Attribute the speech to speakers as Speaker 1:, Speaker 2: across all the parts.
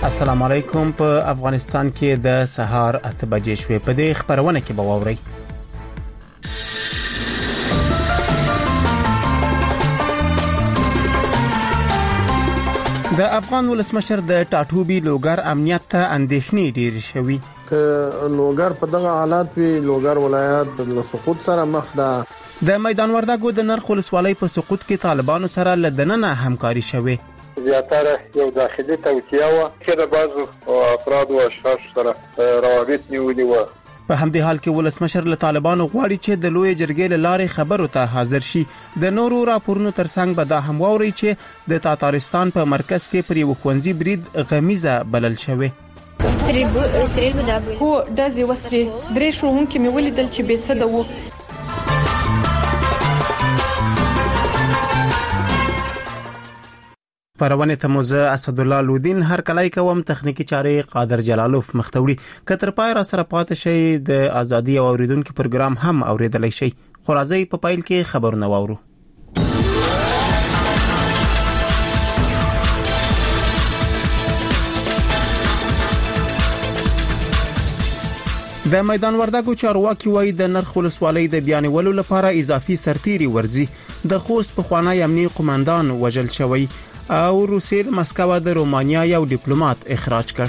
Speaker 1: السلام علیکم. په افغانستان کې د سهار 8 بجې شوې. په دې خبرونه کې به واورئ د افغان ولسمشر د ټاټوبي لوګر امنیت ته اندېښنې ډېرې شوې.
Speaker 2: لوګر په دغه حالات وی لوګر ولایت د سقوط سره مخ ده.
Speaker 1: د میدان وردګو د نرخ ولسوالۍ په سقوط کې طالبانو سره لدننه همکاري شوې.
Speaker 3: زیاتره یو داخلي توصیه و چې د بعضو افراد او اشخاص سره روابط نیولې و.
Speaker 1: په همدې حال کې ولسمشر له طالبانو غواړي چې د لوی جرګې له لارې خبرو ته حاضر شي. د نورو راپورونو ترڅنګ به دا هم واوري چې د تاتارستان په مرکز کې پر یو ښوونځي برید غمیزه بلل شوی.
Speaker 4: هو داسې وسوي درې ښوونکي مې ولیدل چې بې سده وو.
Speaker 1: پرونه ته موزه اسد الله لودین هر کلای کوم تخنیکی چارې قادر جلالوف مختوړي کتر پای را سره پاتې شي. د ازادي او اوریدونکو پروګرام هم اوریدلای شي. خو راځي په پایل کې خبرونه واورو. د میدان وردګو چارواکي وایي د نرخ ولسوالۍ د بیانولو لپاره اضافي سرتيري ورزي. د خوست په خوانی امنیتي قومندان وژل شوی او روسیل مسکو د رومانیا یو ډیپلوماټ اخراج کړ.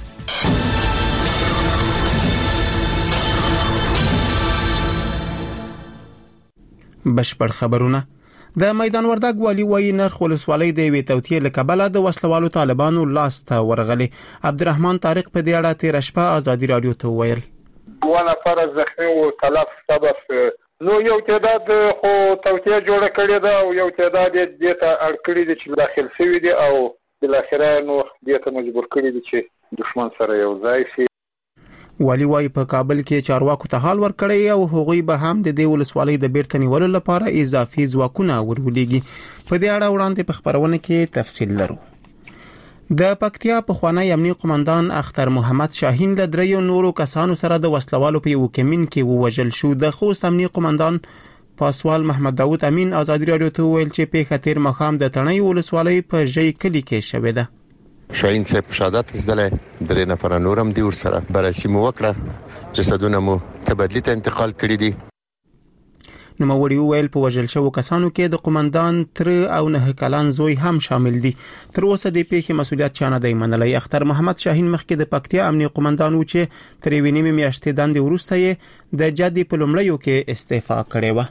Speaker 1: بشپړ خبرونه. د میدان وردګ والی وایي نرخ ولسوالۍ د وی توتیه لکبله د وسلوالو طالبانو لاس ته ورغلي. عبدالرحمن طارق په دې اړه تیر شپه ازادي رادیو ته ویل
Speaker 3: ونه فرض زخمی او تلف سبب نو یو تعداد خو توتیه جوړه کړې ده او یو تعداد دې ته اړ کړی دي چې داخل شوی دي او بل اخره نو دې ته مجبور کړی دي چې دشمن سره یو ځای شي.
Speaker 1: والی وايي په کابل کې چارواکو ته حال ورکړی او هغوی به هم د دې ولسوالۍ د بیرته نیولو لپاره اضافي ځواکونه ورولېږي. په دې اړه وړاندې په خبرونه کې تفصیل لرو. د پکتیا په خوانی امنیتي قومندان اختر محمد شاهین له دریو نورو کسانو سره د وسلوالو په یو کمین کې ووژل شو. د خوست امنیتي قومندان پاسوال محمد داوود امین ازادي رادیو ته ویل چې پیښه تیر مخام د تڼۍ ولسوالۍ په ژۍ کلی کې شوې ده.
Speaker 5: شاهین صاحب شهادت وزدله درې نفر نورم دی ور سره بررسي مو وکړه جسدونه مو تبدیل ته انتقال کړی دي. نو
Speaker 1: موري ویل په وژل شوو کسانو کې د قومندان تر او 9 کلن زوی هم شامل دي. تر اوسه د پیښې مسولیت چانه دی منلای. اختر محمد شاهین مخکې د پکتیا امنیتي قومندان و چې تر وینې میاشتې دندې وروسته یې د جدي په لومړیو کې استعفا کړې و.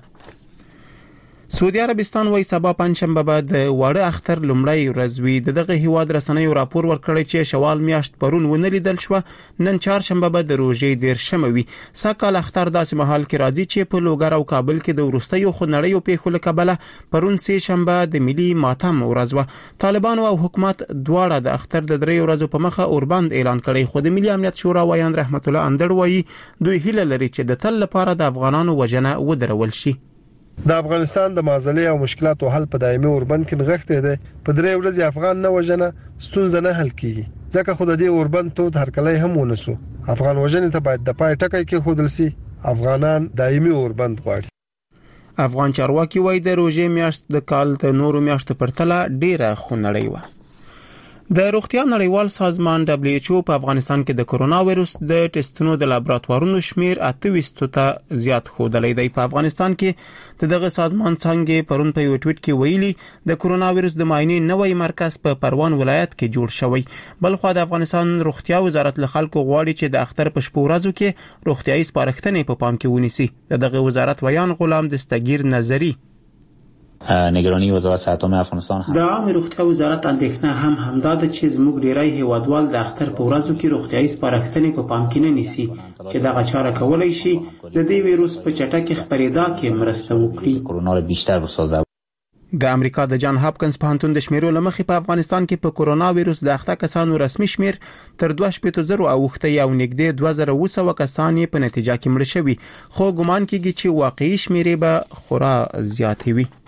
Speaker 1: سعودي عربستان وایي سبا پنځشنبه به د وړه اختر لومړی ورځ وي. دغه هیواد رسنیو راپور ورکړی چې شوال میاشت پرون ونه لیدل شو. نن چهارشنبه به د روژې 13 وي. سکهال اختر داسې مهال کې راځي چې په لوګر او کابل کې د وروستیو خنړیو پیښو له کبله پرون سه شنبه د ملي ماتم ورځ و. طالبان او حکومت دواړه د اختر د 3 ورځو په مخه اوربند اعلان کړی. خو د ملي امنیت شورا وایي رحمت الله اندړ وایي دوی هیله لري چې د تل لپاره د افغانانو وجنه ودرول شي.
Speaker 2: د افغانستان د معضلې او مشکلاتو حل په دایمي اوربند کې نغښته ده. په 3 ورځې افغان نه وجنه ستونزه نه حل کیږي ځکه خود دې اوربند ته هر کله هم ونسو. افغان وجنه ته باید د پای ټکی کې خودل سي. افغانان دایمي اوربند غواړي.
Speaker 1: افغان چارواکي وایي د روژې میاشت د کال د نورو میاشتو پرتله ډیره خونړۍ و. د روغتیا نړیوال سازمان WHO په افغانستان کې د کرونا وایرس د ټیسټونو د لابراتوارونو شمیر 28 ته زیات ښودلی دی. په افغانستان کې دغه سازمان څنګه پرون په یو ټویټ کې ویلي د کرونا وایرس د معاینې نوې مرکز په پروان ولایت کې جوړ شوی. بلخو د افغانستان روغتیا وزارت له خلکو غواړي چې د اختر په شپو ورځو کې روغتیايي سپارښتنې په پام کې ونیسي. دغه وزارت ویان غلام دستگیر نظری
Speaker 6: نگرانی وزارت صحت افغانستان
Speaker 7: د عامه روغتیا وزارت اندېښنه هم همدا ده چې زموږ ډیری هیوادوال د اختر په ورځو کې روغتیايي سپارښتنې په پام کې نه نیسي چې دغه چاره کولای شي د دې ویروس په چټکه خپرېدا کې مرسته وکړي.
Speaker 6: کرونا را بیشتر بسازه.
Speaker 1: د امریکا د جان هاپکنز پوهنتون د شمیرو لمخې په افغانستان کې په کرونا وایرس د اخته کسانو رسمي شمیر تر 2.0 اوخته او نږدې 2200 کسان په نتیجه کې مړ شوي. خو ګومان کیږي چې واقعي شمیرې به خورا زیاتې وي.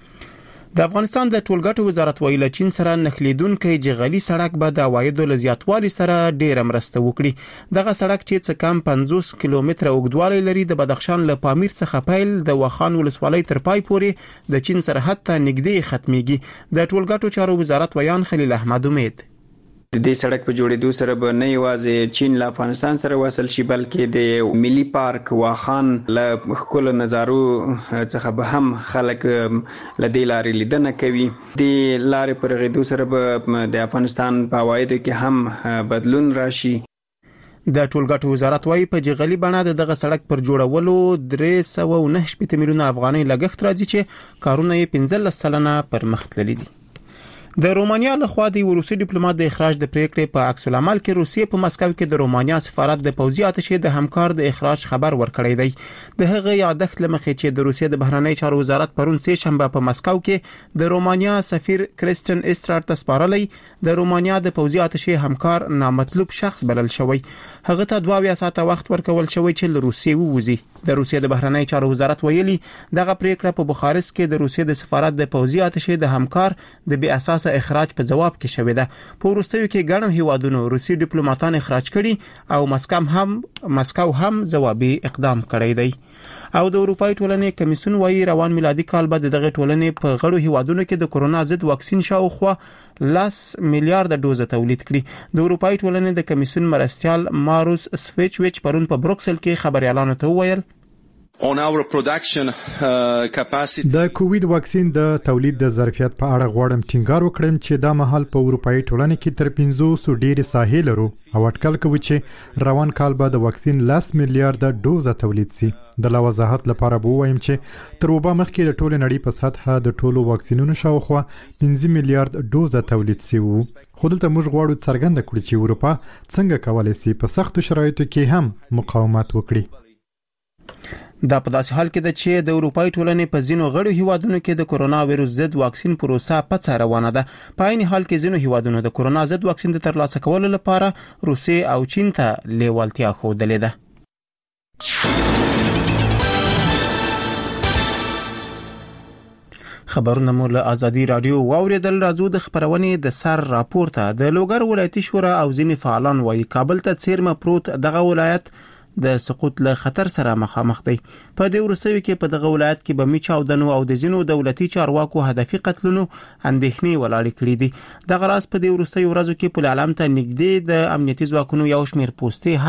Speaker 1: د افغانستان د ټولګټو وزارت ویل چین سره نخلیدونکو جغلي سړک به د عوایدو له زیاتوالي سره ډیره مرسته وکړي. دغه سړک چې څه کم 50 کیلومتره اوږدوالی لري د بدخشان له پامیر څخه پیل د وخان ولسوالۍ تر پای پورې د چین سرحد ته نږدې ختميږي. د ټولګټو چارو وزارت ویان خلیل احمد امید
Speaker 8: د دې سړک په جوړېدو سره به نه یوازې چین له افغانستان سره وصل شي بلکې د ملي پارک واخان له ښکلو نظارو څخه به هم خلک له دې لارې لیدنه کوي. د لارې په رغېدو سره به د افغانستان په عوایدو کې هم بدلون راشي.
Speaker 1: د ټولګټو وزارت وايي په جغلي بڼه دغه سړک پر جوړولو 309 میلیونه افغانۍ لګښت راځي چې کارونه یې 15% پر مخ تللي دي. د رومانیا لخوا د روسي ډیپلوماټ د اخراج د پریکړې په عکس العمل کې روسیې په مسکو کې د رومانیا سفارت د پوځي اتشې د همکار د اخراج خبر ورکړی دی. د هغه یادښت لمخې چې د روسیې د بهرنی چارو وزارت پرون سه شنبه په مسکو کې د رومانیا سفیر کریستن استرار ته سپارلی د رومانیا د پوځي اتشې همکار نامطلوب شخص بلل شوی. هغه ته 2 ساعته وخت ورکول شوی چې له روسیې ووځي. د روسیې د بهرنی چارو وزارت ویلي دغه پریکړه په بخارست کې د روسیې د سفارت د پوځي اتشې د همکار د بې اساسه اخراج په جواب کې شوې ده. په وروستیو کې ګڼو هیوادونو روسي ډیپلوماټان اخراج کړي او مسکو هم ځوابي اقدام کړی دی. او د اروپای ټولنې کمیسیون وايي روان میلادي کال بعد دغه ټولنې په غړو هیوادونو کې د کورونا ضد واکسین شاوخوا 10 میلیارډ ډوز تولید کړي. د اروپای ټولنې د کمیسیون مرستیال ماروس سویچویچ پرون په بروکسل کې خبريالانو ته وویل
Speaker 9: د کووید واکسین د تولید د ظرفیت په اړه غواړم ټینګار وکړم چې دا مهال په اروپאי ټولنه کې تر 500 ډېر ساحل لرو او اټکل کوي چې روان کال به د واکسین 10 میلیارډ ډوز تولید شي. د لا وضاحت لپاره به وایم چې تر وبا مخکې د ټولو نړۍ په سطحه د ټولو واکسینونو شاوخوا 15 میلیارډ ډوز تولید شي وو. خو دلته موږ غواړو څرګنده کړو چې اروپا څنګه کولای شي په سختو شرایطو کې هم مقاومت وکړي.
Speaker 1: دا په داسې حال کې ده چې د اروپای ټولنې په ځینو غړو هیوادونو کې د کورونا وایروس ضد واکسین پروسه پڅ روانه ده. په عین حال کې ځینو هیوادونو د کورونا ضد واکسین د ترلاسه کولو لپاره روسیې او چین ته لیوالتیا ښودلې ده. خبرونه مو له ازادي رادیو واوریدل. راځو د خبرونې د سر راپورته. د لوګر ولایتي شورا او ځینې فعالان وايي کابل ته څیرمه پروت دغه ولایت د سقوط له خطر سره مخامخ دی. په دې ورسوي کې په دغه ولایت کې بمی چاودنو او د ځینو دولتي چارواکو هدفي قتلونو اندېښنې ولاړې کړې دي. دغه راز په دې ورسوي ورځو کې په اعلان ته نږدې د امنیتي ځواکونو یو شمېر پوسټې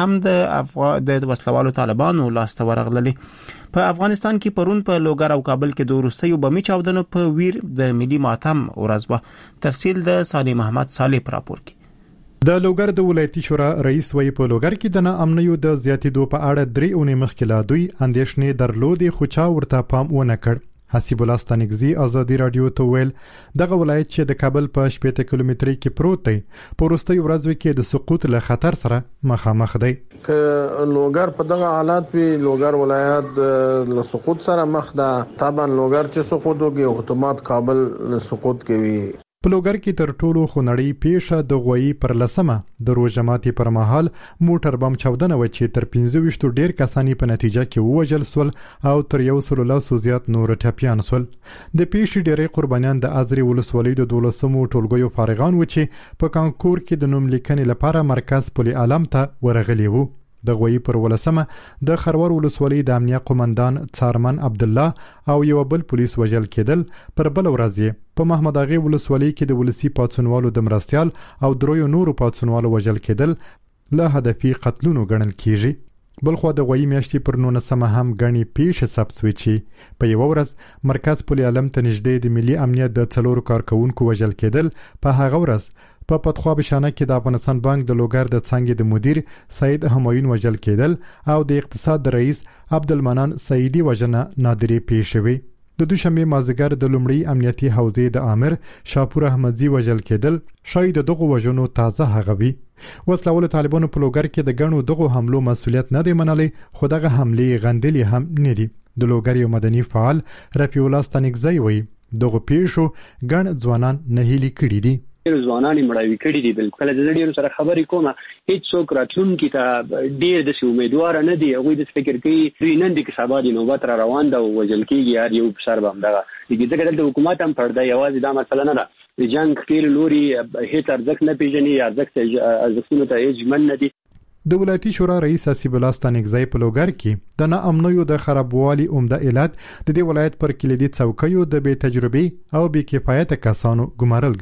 Speaker 1: هم د وسلوالو طالبانو لاسته ورغللې. په افغانستان کې پرون په لوګر او کابل کې د ورسوي بمی چاودنو په ویر د ملي ماتم ورځ و. تفصیل د صالح محمد صالح پر راپور کې.
Speaker 9: د لوګر د ولایتي شورا رئیس وی په لوګر کې د ناامنیو د زیاتېدو په اړه 3 اونۍ مخکې لا دوی اندېښنې درلودې خو چا ورته پام ونه کړ. حسیب الله ستانګزي ازادي رادیو ته ویل دغه ولایت چې د کابل په 80 کیلومترۍ کې پروت دی په وروستیو ورځو کې د سقوط له خطر سره مخامخ دی.
Speaker 10: ک لوګر په دغه حالات په لوګر ولایت له سقوط سره مخ ده. طبعا لوګر چې سقوط وکړي اتومات کابل له سقوط کوي.
Speaker 9: په لوګر کې تر ټولو خونړۍ پیښه د غوي پر لسمه د روژه ماتي پر مهال موټر بم چاودنه و چې تر 25 ډیر کسانی په نتیجه کې ووژل سول او تر 100 زیات نور ټپيان سول. د پیښې ډېرې قربانیان د ازري ولسوالۍ د 12مو ټولګیو فارغان و چې په کانکور کې د نوم لیکنې لپاره مرکز پولي عالم ته ورغلي وو. د غوي پر ولسمه د خرور ولسوالۍ د امنیه قومندان څارمن عبد الله او یو بل پولیس وژل کېدل. پر بل ورځ په محمد اغه ولسوالۍ کې د ولسی پاتسونوالو د مرستيال او درویو نورو پاتسونوالو وژل کېدل له هدفي قتلونو ګڼل کیږي. بلخو د غوي میاشتې پر 19 هم غني پیښه ثبت شوې چې په یو ورځ مرکز پولي عالم ته نږدې د ملي امنیت د څلورو کارکونکو وژل کېدل. په هغه ورځ په پتخوا بشانه کې د افغانستان بانک د لوګر د څنګه د مدیر سید همایون وژل کېدل او د اقتصاد د رئیس عبدالمنان سعیدی وژنه نادرې پیښ شوې. د دوشنبه مازیګر د لومړی امنیتي حوزې د امر شاپور احمدزي وژل کېدل شاید دغه وژنو تازه هغوي. وسلوال طالبانو په لوګر کې د غنو دغه حملو مسولیت نه دی منلي خو دغه حمله غندلې هم نه دي. د لوګر یو مدني فعال رفیع الله ستانګزی وایي دغه پیښو ګڼ ځوانان نه هلي کړي دي.
Speaker 11: ځوانان مړاوي کړي دي. بلکې د ډیرو سره خبرې کومه هیڅ څوک راتلونکي ته ډیر د امیدوار نه دي. هغه د فکر کوي دوی نن د کسبا دي نوبت را روان ده او وژل کېږي هر یو سر بم دغه دغه د حکومت هم پرده یوازې دا مسله نه ده. د جنگ خیر لوري هیڅ ارزښت نه پیژني ارزښتونه ته اجمن نه دي.
Speaker 9: د ولایتي شورا رئیس حسیب الله ستانګزی په لوګر کې د ناامنیو د خرابوالي عمده علت د دې ولایت پر کلیدي څوکیو د بې تجربه او بې کفایت کسانو ګمارل غني.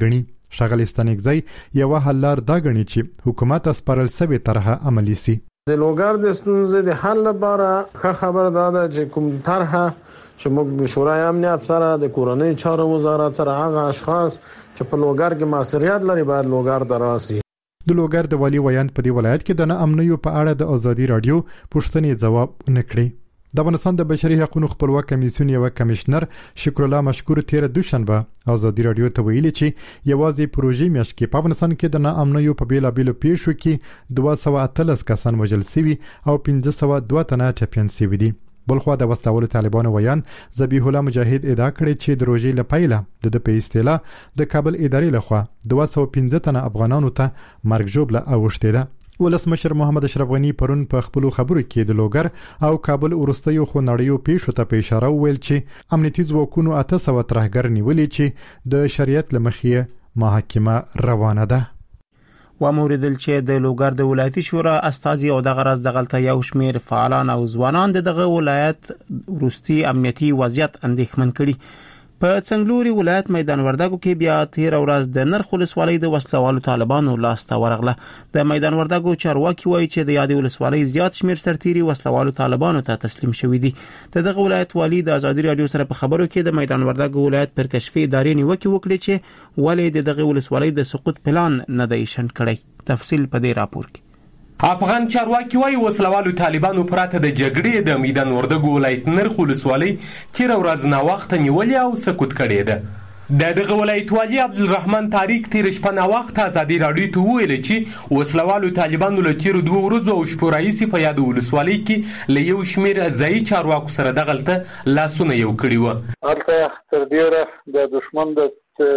Speaker 9: ښاغلي ستانکزی یوه حل لار دا ګڼي چې حکومت سپارل شوې طرحه عملي سي.
Speaker 10: د لوګر د ستونزې د حل لپاره ښه خبر ده چې کوم طرحه چې موږ شورای امنیت سره د کورنۍ چارو وزارت سره هغه اشخاص چې په لوګر کې مسؤلیت لري باید لوګر ته راسي.
Speaker 9: د لوګر د والي ویاند په دې ولایت کې د ناامنیو په اړه د ازادي رادیو پوښتنې جواب نه کړی. د افغانستان د بشري حقوقو خپلواک کمیسیون یو کمشنر شکر الله مشکور تیر دوشنبه ازادي رادیو ته ویلي چې یوازې پروژې میاشت کې په افغانستان کې د ناامنیو په بیلابیلو پیښو کې 213 کسان وژل شوي او 1502 تنه ټپیان شوي دي. بلخوا د وسلوالو طالبانو ویان ذبیح الله مجاهد ادعا کړې چې د روژې لپاره د په اصطلاح د کابل ادارې لخوا 215 تنه افغانانو ته مرګ ژوبله اوښتې ده. ولسمشر محمد اشرف غنی پرون په خپل خبرو کې د لوګر او کابل ورستیو خونړیو پیښو ته په اشاره ویل چې امنیتي ځواکونو 800 ترهګر نیولې چې د شریعت لمخې محاکمه روانه ده.
Speaker 1: و موردل چې د لوګر د ولایتي شورا استازي او د غرض د غلطه یو شمیر فعالان او ځوانان دغه ولایت ورستي امنیتي وضعیت اندېښمن کړي. په څنګلوري ولایت میدان وردګو کې بیا تیر ورځ د نرخ ولسوالۍ د وسلوالو طالبانو لاسته ورغله. د میدان وردګو چارواکي وایي چې د یادې ولسوالۍ زیات شمیر سرتيري وسلوالو طالبانو ته تسلیم شوي دي. دغه ولایت والی د ازادي رادیو سره په خبرو کې د میدان وردګو ولایت پر کشفي ادارې نیوکه وکړه چې ولې دغه ولسوالۍ د سقوط پلان نه دی شن کړی. تفصیل په دې راپور کې.
Speaker 12: افغان چارواکي وايي وسلوالو طالبانو پراته د جګړې د میدان وردګو ولایت نرخ ولسوالۍ تیر ورځ نا وخت نیولې او سقوط کړې ده. دغه ولایت والی عبدالرحمن طارق تیر شپه نا وخت ازادي رادیو ته ویل چې وسلوالو طالبانو له تیر 2 ورځو او شپو راهیسې په یاد ولسوالۍ کې له یو شمیر ځایي چارواکو سره دغلته لاسونه یو کړي وو.
Speaker 3: هلته تر ډیره د دشمن د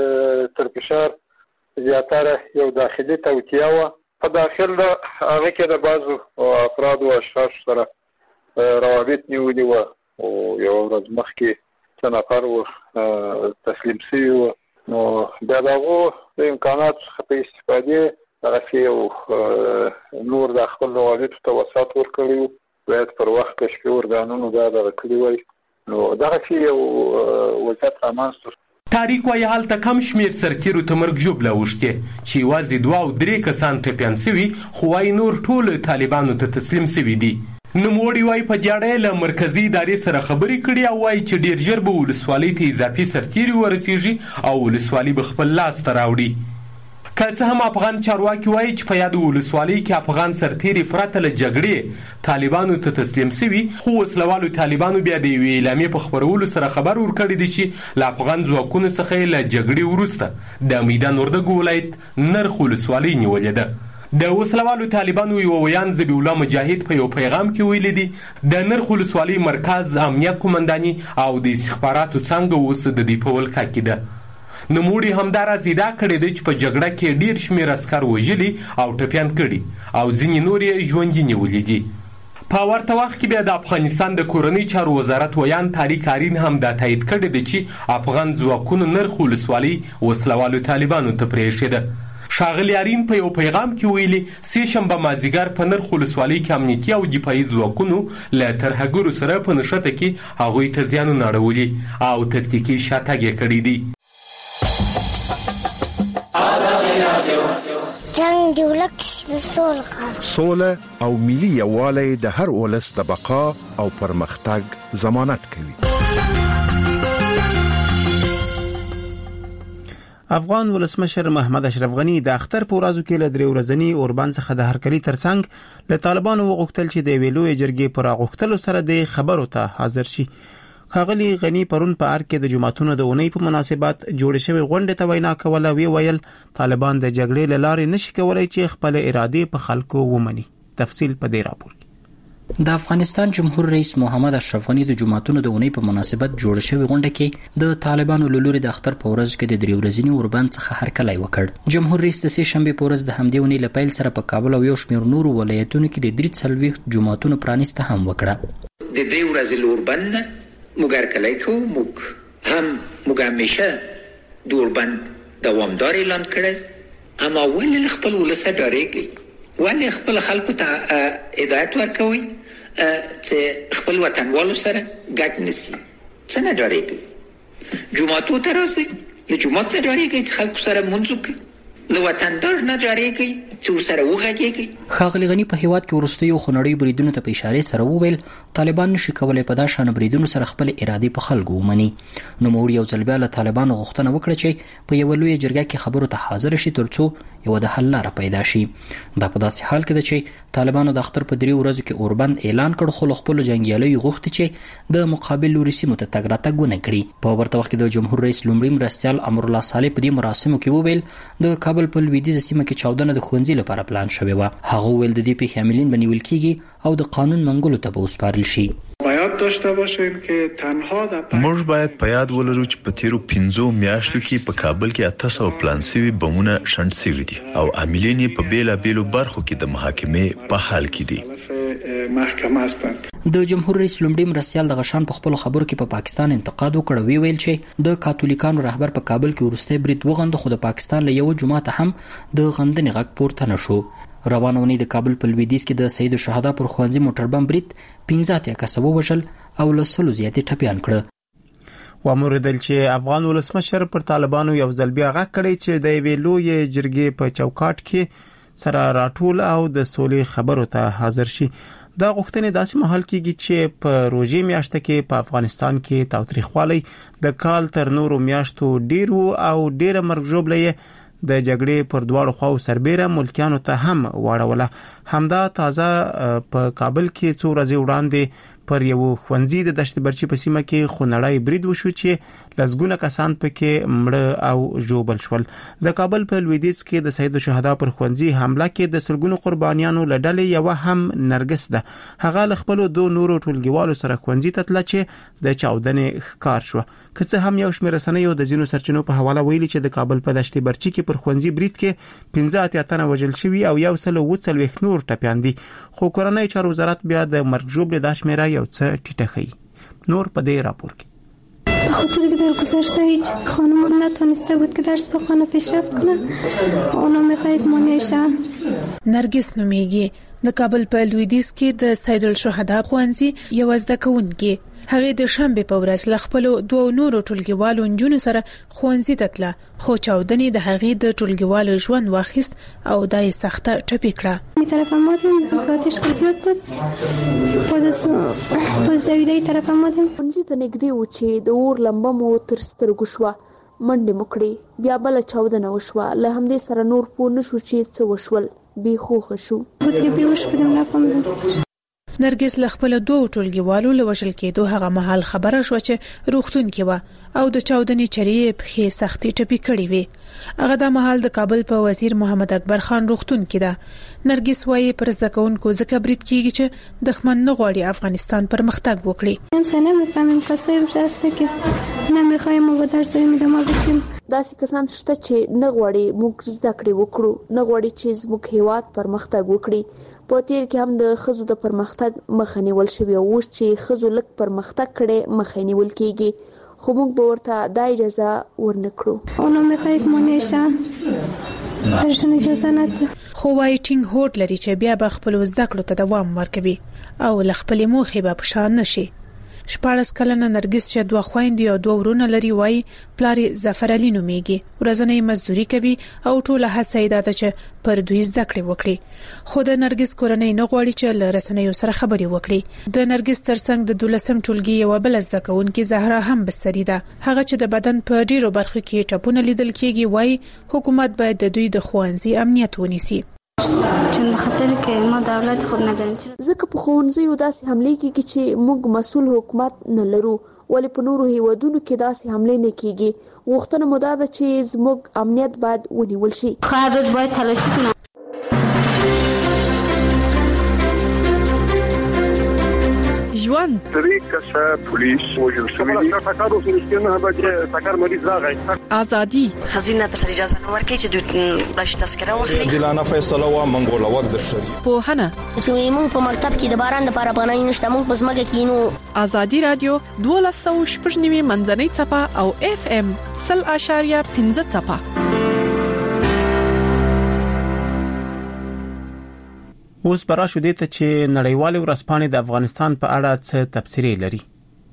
Speaker 3: تر فشار زیاتره یو داخلي توطیه وه. په داخل د هغه کې د بعضو افراد او اشخاص سره روابط نیولي وو او یو ورځ مخکې څه نفر تسلیم شوي وو. نو بیا د هغو د امکاناتو څخه په استفادې دغسې یو نور د خپل روابطو ته وسعت ورکړی وو. باید پر وخت کشفي ارګانونو دا دغه کړي وای. نو دغسې یو وضعیت رامنځته.
Speaker 12: تاریخ وايي هلته کم شمیر سرتیرو ته مرګ ژوبله اوښتې چې یوازې 2 او 3 کسان ټپیان شوي خو وايي نور ټول طالبانو ته تسلیم شوي دي. نوموړي وايي په دې اړه له مرکزي ادارې سره خبرې کړي او وايي چې ډیر ژر به ولسوالۍ ته اضافي سرتیري ورسیږي او ولسوالۍ به خپل لاس ته راوړي. که څه هم افغان چارواکي وايي چې په یاد ولسوالۍ کې افغان سرتیري پرته له جګړې طالبانو ته تسلیم شوي خو وسلوالو طالبانو بیا د یوې اعلامیې په خپرولو سره خبر ورکړی دی چې له افغان ځواکونو څخه له جګړې وروسته د میدان وردګو ولایت نرخ ولسوالۍ نیولې ده. د وسلوالو طالبانو یو ویان ذبیح الله مجاهد په یو پیغام کې ویلي دي د نرخ ولسوالۍ مرکز امنیت قومنداني او د استخباراتو څنګه اوس د دې په ولکه کې ده. نوموړي همداراز ادعا کړې ده چې په جګړه کې ډیر شمیر عسکر وژلي او ټپیان کړي او ځینې نور یې ژوندي نیولي دي. په ورته وخت کې بیا د افغانستان د کورنۍ چارو وزارت ویان طارق آرین هم دا تایید کړی دی چې افغان ځواکونو نرخ ولسوالۍ وسلوالو طالبانو ته پرېښې ده. ښاغلي آرین په یو پیغام کې ویلي سې شنبه مازدیګر په نرخ ولسوالۍ کې امنیتي او دفاعي ځواکونو له ترهګرو سره په نښته کې هغوی ته زیانونه اړولي او تکتیکي شاتګ یې کړی دی.
Speaker 13: جنگ دی ولک سوله او ملي یووالی د هر ولس د بقا او پرمختګ ضمانت کوي.
Speaker 1: افغان ولسمشر محمد اشرف غنی د اختر په ورځو کې له 3 ورځنی اوربان څخه د هرکلي ترڅنګ له طالبانو وغوښتل چې د ویلوې جرګې پر غوښتلو سره د خبرو ته حاضر شي. ښاغلي غنی پرون په ار کې د جمعتونو د اونۍ په مناسبت جوړ شوی غونډه ته وینا کوله. ویل طالبان د جګړې له لارې نشي کولای چې خپل اراده په خلکو ومني. تفصیل په دې راپور کې.
Speaker 14: د افغانستان جمهور رئیس محمد اشرف غنی د جمعتونو د اونۍ په مناسبت جوړ شوی غونډه کې د طالبانو له لوري د اختر په ورځ کې د 3 ورځنی اوربان څخه هرکلی وکړ. جمهور رئیس د سې شنبه په ورځ د همدې اونۍ له پیل سره په کابل او یو شمېر نورو ولایتونو کې د 43 جمعتونو پرانیسته هم وکړه.
Speaker 15: د 3 ورځې اوربان موږ هرکلی کوو. موږ همیشه د اوربان دوامدار اعلان کړی. اما ولې خپل ولس ډارېږئ؟ ولې خپل خلکو ته هدایت ورکوئ چې خپل وطنوالو سره ګډ نشي؟ څه نه ډارېږئ؟ جوماتو ته راسئ، نه جماعت نه ډارېږي چې خلکو سره مونځ وکړي، نو وطندار نه ډارېږي چې ورسره وغږېږي.
Speaker 14: ښاغلي غني په هیواد کې وروستیو خونړیو بریدونو ته په اشاره سره وویل طالبان نشي کولای په دا شان بریدونو سره خپل ارادې په خلکو ومني. نو موږ یو ځل بیا له طالبانو غوښتنه وکړه چې په یو لوی جرګه کې خبرو ته حاضر شي ترڅو یو د حل لاره پیدا شي. دا په داسې حال کې ده چې طالبانو د اختر په 3 ورځو کې اوربند اعلان کړ، خو خپل جنگیالیو غوښتي چې د مقابل لوري سیمو ته تګ راتګ ونه کړي. په ورته وخت کې د جمهور رئیس لومړي مرستیال امر الله صالح په دې مراسمو کې وویل د کابل په لویدیځه سیمه کې چاودنه د ښوونځي لپاره پلان شوې وه. هغه ویل د دې پیښې عاملین به نیول کیږي او د قانون منګولو ته به وسپارل شي.
Speaker 16: موږ باید په یاد ولرو چې په تیرو 5 میاشتو کې په کابل کې 800 پلان شوي بمونه شنډ شوي دي او عاملین په بیلابیلو برخو کې د محاکمې په حال کې دي.
Speaker 14: د جمهور رئیس لومړي مرستیال د غشان په خپل خبرو کې په پاکستان انتقاد وکړ، ویل چې د کاتولیکانو رهبر په کابل کې ورسته برید وغند، خو د پاکستان له یو جماعت هم د غندنې غږ پورته نشو. روانه ونی د کابل په لویدیځ کې د سید الشهدا پر ښوونځي موټر بم برید 15 کسب وژل او له 100 زیاتې ټپیان کړ.
Speaker 1: واموردل چې افغان ولسمشر پر طالبانو یو ځل بیا غږ کړی چې د یوې لویې جرګې په چوکاټ کې سره راټول او د سولې خبرو ته حاضر شي. دا غوښتنې داسې مهال کېږي چې په روژې میاشته کې په افغانستان کې تاوتریخوالی د کال تر نورو میاشتو ډیر او ډیره مرګ ژوبله د جګړې پر دواړو خواو سربېره ملکیانو ته هم واړوله. همدا تازه په کابل کې 2 ورځې وړاندې پر یو ښوونځي د دشت برچي په سیمه کې خونړی برید وشو چې لسګونه کسان پکې مړه او ژوبل شول. د کابل په لویدیځ کې د سید الشهدا پر ښوونځي حمله کې د سلګونو قربانیانو لړلې یو هم نرګس ده. هغه ل خپل 2 نورو ټولګیوالو سره ښوونځي ته تله چې د چاودنې ښکار شو. که څه هم یو شمېر رسنیو د ځینو سرچینو په حواله ویلي چې د کابل په دشت برچي کې پر ښوونځي برید کې 15 تنه وژل شوي او 140 نور ټپیان دي، خو کورنۍ چارو وزارت بیا د مرګ ژوبلې د شمیره یو څه ټیټه ښیي. نور په دې راپور کې
Speaker 17: خاطر که در گذشته هیچ خانم نتونسته بود که درس بخونه پیشرفت کنه، اونا میخواید مانیشن.
Speaker 18: نرگس نومیږي د کابل په لویدیځ کې د سید الشهدا ښوونځي یو زده کوونکې هغه د شنبه په ورځ ل خپل 2 نورو ټولګیوالو نجونو سره ښوونځي ته تله، خو چاودنې د هغه د ټولګیوالو ژوند واخیست او دای سخته ټپي کړه.
Speaker 17: می طرف آمدیم آتش زیاد بود، باز دویدای طرف آمدیم.
Speaker 19: ښوونځي ته نږدې و چې د اور لمبه مو تر سترګو شوه، منډې مو کړې، بیا بله چاودنه وشوه. له همدې سره نور پوه نشو چې څه وشول، بې هوښه شو.
Speaker 17: بیهوش بودم، نفهمیدم.
Speaker 18: نرګس له خپل 2 ټولګیوالو له وژل کېدو هغه مهال خبره شو چې روغتون کې و او د چاودنې چریې په سختي ټپي کړې وي. هغه د مهال د کابل په وزیر محمد اکبر خان روغتون کې ده. نرګس وايي پر زکونکو ځکه برید کیږي چې دښمن نه غواړي افغانستان پرمختګ وکړي.
Speaker 17: هم څه نه مفهمم کسای ورسته کې نه میخوایم او درس یې مدام وکړم.
Speaker 19: داسې کسان شته چې نه غواړي موږ زده کړې وکړو، نه غواړي چې زموږ هیواد پرمختګ وکړي. په تیر کې هم د ښځو د پرمختګ مخه نیول شوې او اوس چې ښځو لږ پرمختګ کړي مخه نیول کیږي، خو موږ به ورته دا اجازه ورنکړو.
Speaker 17: اونا میخواید مونیشن درشن اجازه نده.
Speaker 18: خو وايي ټینګ هوډ لري چې بیا به خپل زده کړو ته دوام ورکوي او له خپلې موخې به پشان نشي. 14 کلنه نرګس چې 2 خويندې او 2 ورونه لري وايي پلار ظفر علي نوميږي، ورځنی مزدوري کوي او ټوله هڅه یې ده چې پر دوی زده کړې وکړي. خو د نرګس کورنۍ نه غواړي چې له رسنیو سره خبرې وکړي. د نرګس ترڅنګ د 12م ټولګي یو بل زده کوونکې زهرا هم بستري ده. هغه چې د بدن په ډیرو برخو کې ټپونه لیدل کېږي وايي حکومت باید د دوی د ښوونځي امنیت ونیسي.
Speaker 17: چون خاطر که ما دولت خود نداریم،
Speaker 19: ځکه په ښوونځیو داسې حملې کېږي چې موږ مسؤل حکومت نه لرو، ولې په نورو هیوادونو کې داسې حملې نه کېږي. غوښتنه مو دا ده چې زموږ امنیت باید ونیول شي.
Speaker 17: هر روز باید تلاشی کنیم.
Speaker 20: ژوند
Speaker 21: 3 کسه پولیس وژل شوي دي. ټکر وسوي چې ټکر مریض راغی.
Speaker 20: ازادي
Speaker 22: خزینه تر اجازه نه ورکړي چې دوی بلش تذکره واخلي.
Speaker 23: دلانه فیصله و منګول وخت د شری
Speaker 20: په هنه
Speaker 24: چې موږ په مکتب کې د باران لپاره پناه نشته، موږ په ځمکه کې نو.
Speaker 20: ازادي رادیو 12.9 منځنۍ چپه او FM 0.5 چپه.
Speaker 1: اوس برا شو دې ته چې نړیوال ورځپاڼې د افغانستان په اړه څه تبصرې لري.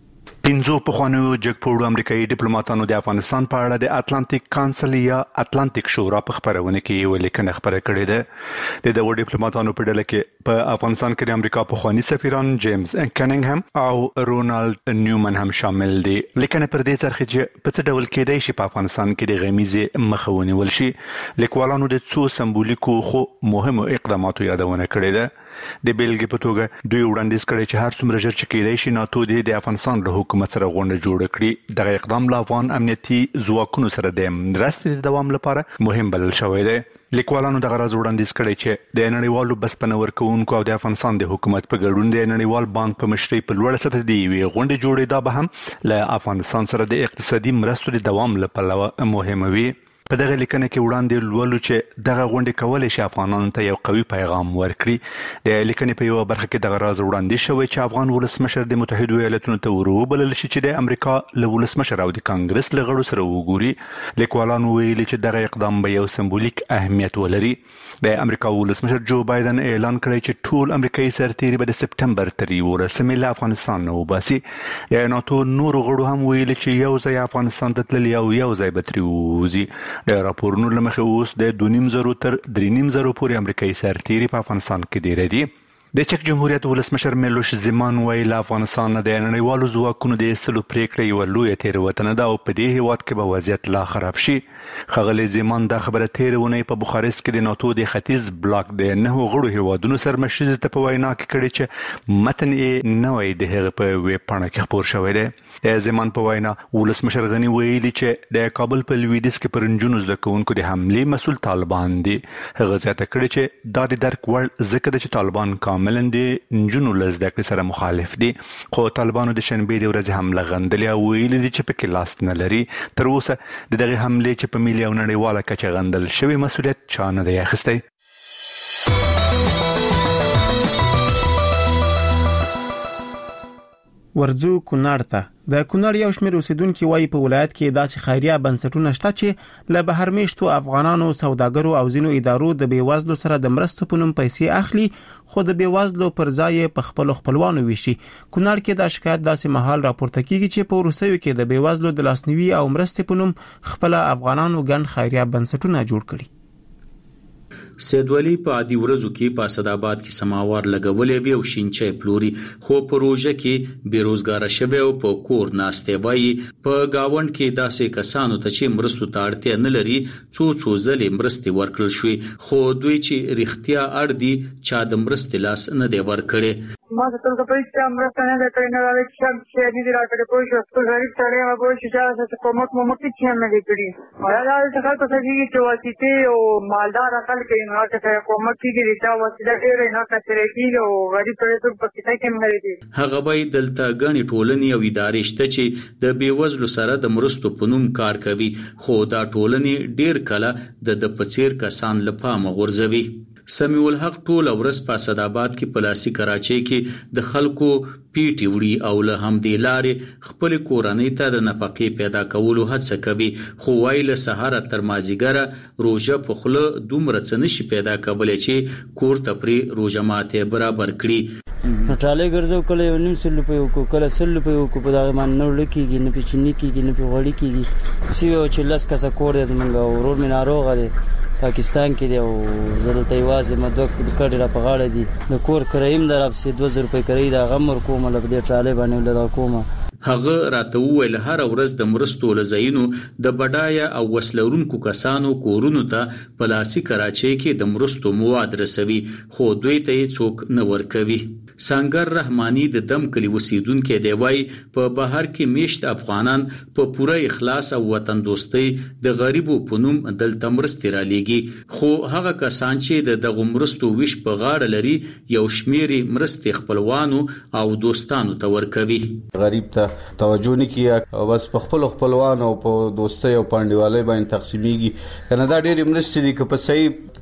Speaker 2: 15 پخوانیو جګپوړو امریکایي ډیپلوماټانو د افغانستان په اړه د اتلانتیک کانسل یا اتلانتیک شورا په خبرونه کې یو لیکنه خبره کړې ده. د دغو ډیپلوماټانو په ډله کې په افغانستان کې د امریکا پخوانی سفیران جیمز کنینګهم او رونالد نیومن هم شامل دي. لیکنه پر دې څرخي چې په څه ډول کېدای شي په افغانستان کې د غمیزې مخه ونیول شي. لیکوالانو د څو سمبولیکو خو مهمو اقداماتو یادونه کړې ده. د بیلګې په توګه دوی وړاندیز کړی چې هر څومره ژر چې کېدای شي ناتو د افغانستان له حکومت سره غونډه جوړه کړي. دغه اقدام له افغان امنیتي ځواکونو سره د مرستې د دوام لپاره مهم بلل شوی دی. لیکوالانو دغه راز وړاندیز کړی چې د نړیوالو بسپنه ورکوونکو او د افغانستان د حکومت په ګډون د نړیوال بانک په مشرۍ په لوړه سطح د یوې غونډې جوړېدا به هم له افغانستان سره د اقتصادي مرستو د دوام لپاره مهمه وي. په دغه لیکنه کې وړاندې لولو چې دغه غونډې کولای شي افغانانو ته یو قوي پیغام ورکړي. د لیکنې په یو برخه کې دغه راز وړاندې شوی چې افغان ولسمشر د متحده ایالاتونو ته وروبلل شي چې د امریکا له ولسمشر او د کانګرس له غړو سره وګوري. لیکوالانو ویلي چې دغه اقدام به یو سمبولیک اهمیت ولري. د امریکا ولسمشر جو بایدن اعلان کړی چې ټول امریکایي سرتیري به د سپټمبر تر 11 له افغانستان نه وباسي. د ناتو نورو غړو هم ویلي چې یو ځای افغانستان ته تللی او یو ځای به ترې ووځي. د راپورونو له مخې اوس د 2.5 تر 3.5 پورې امریکایي سرتیري په افغانستان کې ډېر دي. د چک جمهوریت ولسمشر میلوش زمان وایي له افغانستان نه د نړیوالو ځواکونو د ایستلو پریکړه یوه لویه تېروتنه ده او په دې هیواد کې به وضعیت لا خراب شي. ښاغلی زمان دا خبره تېره اونۍ په بوخارست کې د ناتو د ختیځ بلاک د 9 غړو هیوادونو سرمشرۍ ته په وینا کې کړې چې متن یې نوی د هغه په ویب پاڼه کې خپور شوی دی. د زمان په وینا ولسمشر غني ویلي چې د کابل په لویدیځ کې پر نجونو زده کوونکو د حملې مسؤل طالبان دي. هغه زیاته کړې چې دا د درک وړ ځکه ده چې طالبان کاملا د نجونو له زده کړې سره مخالف دي. خو طالبانو د شنبې د ورځې حمله غندلې او ویلي دي چې پکې لاس نه لري. تر اوسه د دغې حملې چې په ملي او نړیواله کچه غندل شوی مسؤلیت چا نه دی اخیستی.
Speaker 1: ورځو کونړ ته د کونړ یو شمېر اوسیدونکو وايي په ولایت کې داسې خیریه بنسټونه شته چې له بهر میشتو افغانانو سوداګرو او ځینو ادارو د بیوزلو سره د مرستو په نوم پیسې اخلي خو د بیوزلو پر ځای په خپلوانو ویشي. کونړ کې د شکایت داسې مهال راپورته کیږي چې په وروستیو کې د بیوزلو د لاسنیوي او مرستې په نوم خپل افغانانو ګڼ خیریه بنسټونه جوړ کړي.
Speaker 4: سید ولی په عادي ورځو کې په اسداباد کې سماوار لګولې وي او شینچې پلوري خو پروژه کې بیروزګار شوی او په کور ناشته وای په گاوند کې داسې کسانو ته چې مرستو ته اړتیا نه لري څو ځلې مرستې ورکړل شوې خو دوی چې رښتیا اړ دي چا د مرستې لاس نه دی ورکړي.
Speaker 5: ما ته ټول پیسې امرته نه کړی نه راځي چې دې راکړې پوه شو ټول غریب سره ما پوه شو چې کومک مو مکه چې نه دی کړی دا څه څه چې چې واسطه او مالدار خلک یې نه چې کومک کیږي دا وسیله ډېر نه کثرې کیږي او غریب سره ټول په کیسه کې نه لري.
Speaker 4: هغه وای دلته غني ټولنې او ادارې شته چې د بیوزلو سره د مرستو په نوم کار کوي خو دا ټولنې ډېر کله د پڅیر کسان لپاره غورځوي. سمیع الحق ټول ورځ په اسداباد کې پلاسي کراچۍ کې د خلکو پیټي وړي او له همدې لارې خپل کورنۍ ته د نفقې پیدا کولو هڅه کوي خو وای له سهار تر مازیګره روزه په خوله دومره څه نشي پیدا کولای چې کور ته پرې روزه ماته برابر کړي.
Speaker 7: پټاله ګرځو کله یو نیم سل په یو کله سل په یو په دغه من نو لکېږي نه پېچنی کېږي نه په وړي کېږي سی یو چې لاس کسه کور زمونږ ورور مې ناروغ دی پاکستان کې دی او زلته یوازې مدوک د کډه په غاړه دي د کور کرایم در افسې 2000 روپۍ کرای دا غمر کومه لبدې ټاله باندې لدا کومه.
Speaker 4: هغه راته وویل هر ورځ د مرستو لزاینو د بډایا او وسلورونکو کسانو کورونو ته پلاسي کراچۍ کې د مرستو مواد رسوي خو دوی ته څوک نه ورکوي. سانګر رحمانی د دم کلی وسیدونکو دی وای په بهر کې میشت افغانان په پوره اخلاص او وطن دوستۍ د غریبو پونم دلته مرستې را لېږي خو هغه کسان چې د دغه مرستو ویش په غاړه لري یو شمیري مرستې خپلوانو او دوستانو ته ورکوي.
Speaker 25: غریب ته توجه نه کیږي بس په خپلوانو او په دوستۍ او پاندیوالۍ باندې تقسیمیږي کنه دا ډېر مرستې دي که په صحیح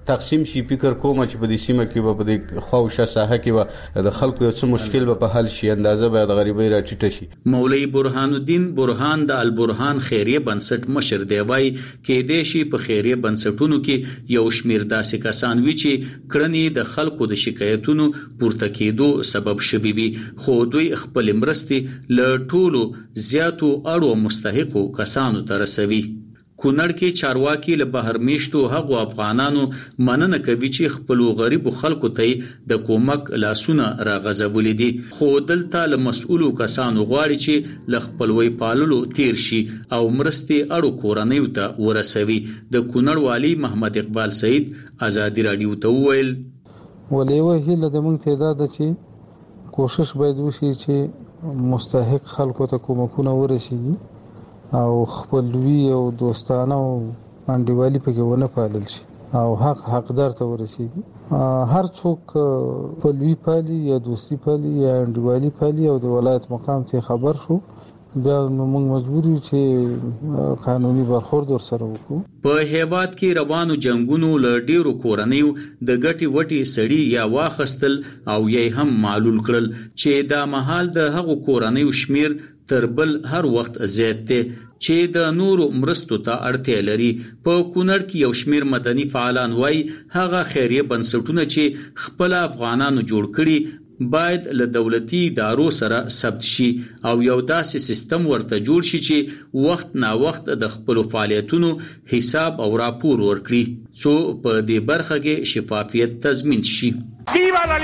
Speaker 25: تقسیم شي فکر کوم چې په دې سیمه کې په دې خواوشه ساحه کې د خلکو یو څه مشکل په حل شي اندازه به د غریبۍ راټیټه شي.
Speaker 4: مولوی برهان الدین برهان د البرهان خیریه بنسټ مشر دی وای کې د شي په خیریه بنسټونو کې یو شمیر داسې کسان وی چې کړنی د خلکو د شکایتونو پورته کېدو سبب شوي وي خو دوی خپل مرستې له ټولو زیاتو اړو مستحقو کسانو ته رسوي. کونړ کې چارواکي له بهر میشتو هغو افغانانو مننه کوي چې خپل غریب خلکو ته د کومک لاسونه راغځولې دي خو دلته له مسؤلو کسانو غواړي چې له خپلوي پاللو تیر شي او مرستې اړو کورنۍ ته ورسوي. د کونړ والی محمد اقبال سعید ازادي رادیو ته وویل
Speaker 6: ولې وهله د مونږ تعداد چې کوشش باید وشي چې مستحق خلکو ته کومکونه ورسیږي او خپلوي او دوستانه او انډیوالي پکې ونه پالل شي او حقدار ته ورسیږي. هر څوک خپلوي پالي یا دوستي پالي یا انډیوالي پالي او د ولایت مقام ته خبر شو بیا موږ مجبور یو چې قانوني برخورد ورسره وکړو.
Speaker 4: په هیواد کې روانو جنگونو له ډیرو کورنیو د ګټي وټي سړي یا واخستل او یې هم معلول کړل چې دا مهال د هغو کورنیو شمیر تر بل هر وخت زیات دی چې د نورو مرستو ته اړتیا لري. په کونړ کې یو شمیر مدني فعالان وای هغه خیریه بنسټونه چې خپل افغانانو جوړ کړي باید له دولتي ادارو سره ثبت شي او یو داسې سیستم ورته جوړ شي چې وخت نا وخت د خپل فعالیتونو حساب او راپور ورکړي څو په دې برخه کې شفافیت تضمین شي.
Speaker 8: ویوا لا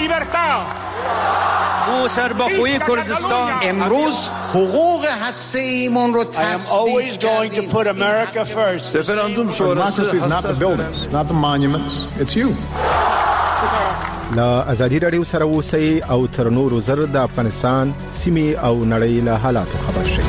Speaker 8: لیبرتا
Speaker 9: او سربخوی کردستان
Speaker 10: امروز حقوق هسته‌ایمون رو
Speaker 8: تصدیق کردیم.
Speaker 10: رفراندوم شورای is not the buildings, it's not the monuments, it's you.
Speaker 11: لا ازادي رادیو سره اوسئ او تر نورو زر د افغانستان سیمې او نړۍ له حالاتو خبر شئ.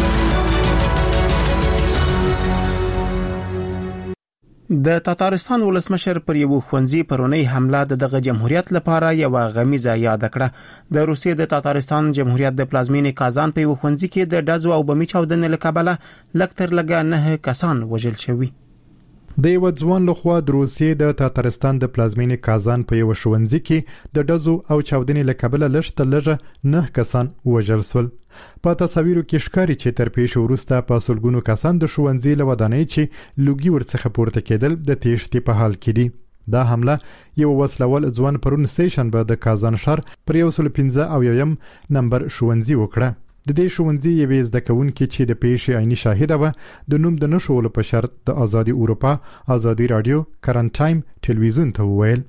Speaker 1: د تاتارستان ولسمشر پر یو ښوونځي پرونی حمله دغه جمهوریت لپاره یو غمیزه یاد کړه. د روسیې د تاتارستان جمهوریت د پلازمینې کازان په یو ښوونځي کې د ډزو او بمي چاودنې له کبله لکتر لګا 9 کسان وژل شوي.
Speaker 26: د یو ځوان لخوا د روسیې د تاتارستان د پلازمینې کازان په یو ښوونځي کې د ډزو او چاودنې له کبله لږ 9 کسان وژل شول. په تصاویرو کې ښکاري چې تر پیښې وروسته په سلګونو کسان د ښوونځي له ودانۍ چې لوګي ورڅخه پورته کېدل د تېښتې په حال کې دي. دا حمله یو وسلوال ځوان پرون سټیشن به د کازان ښار پر 115 نمبر ښوونځي وکړه. د دې ښوونځي یوې زده کوونکې چې د پیښې عیني شاهده وه د نوم د نشولو په شرط د ازادي اروپا ازادي رادیو کرنټ ټایم ټلویزیون ته وویل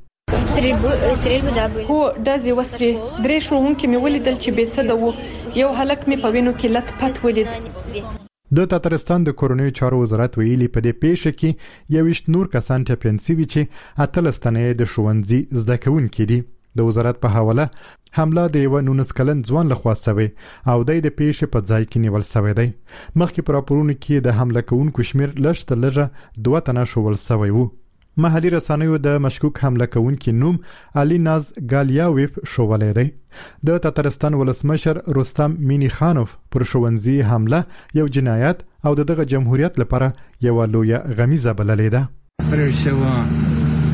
Speaker 20: هو ډزې وسوې. 3 ښوونکي مې ولیدل چې بې سده وو. یو هلک مې په وینو کې لت پت ولید.
Speaker 26: د تاتارستان د کورنیو چارو وزارت ویلي په دې پیښه کې 21 نور کسان ټپیان شوي چې 18 تنه د ښوونځي زده کوونکي دي. د وزارت په حواله حمله د یو 19 کلن ځوان لخوا شوی او د پیښې په ځای کې نیول شوی دی. مخکې په راپورونو کې د حمله کوونکو شمیر لږ 2 تنه شول شوی وو. محلي رسنیو د مشکوک حمله کوونکي نوم علي ناز ګالیاویف شولی دی. د تاتارستان ولسمشر رستم مینی خانوف پر ښوونځي حمله یو جنایت او دغه جمهوریت لپاره یو لویه غمیزه بللې ده.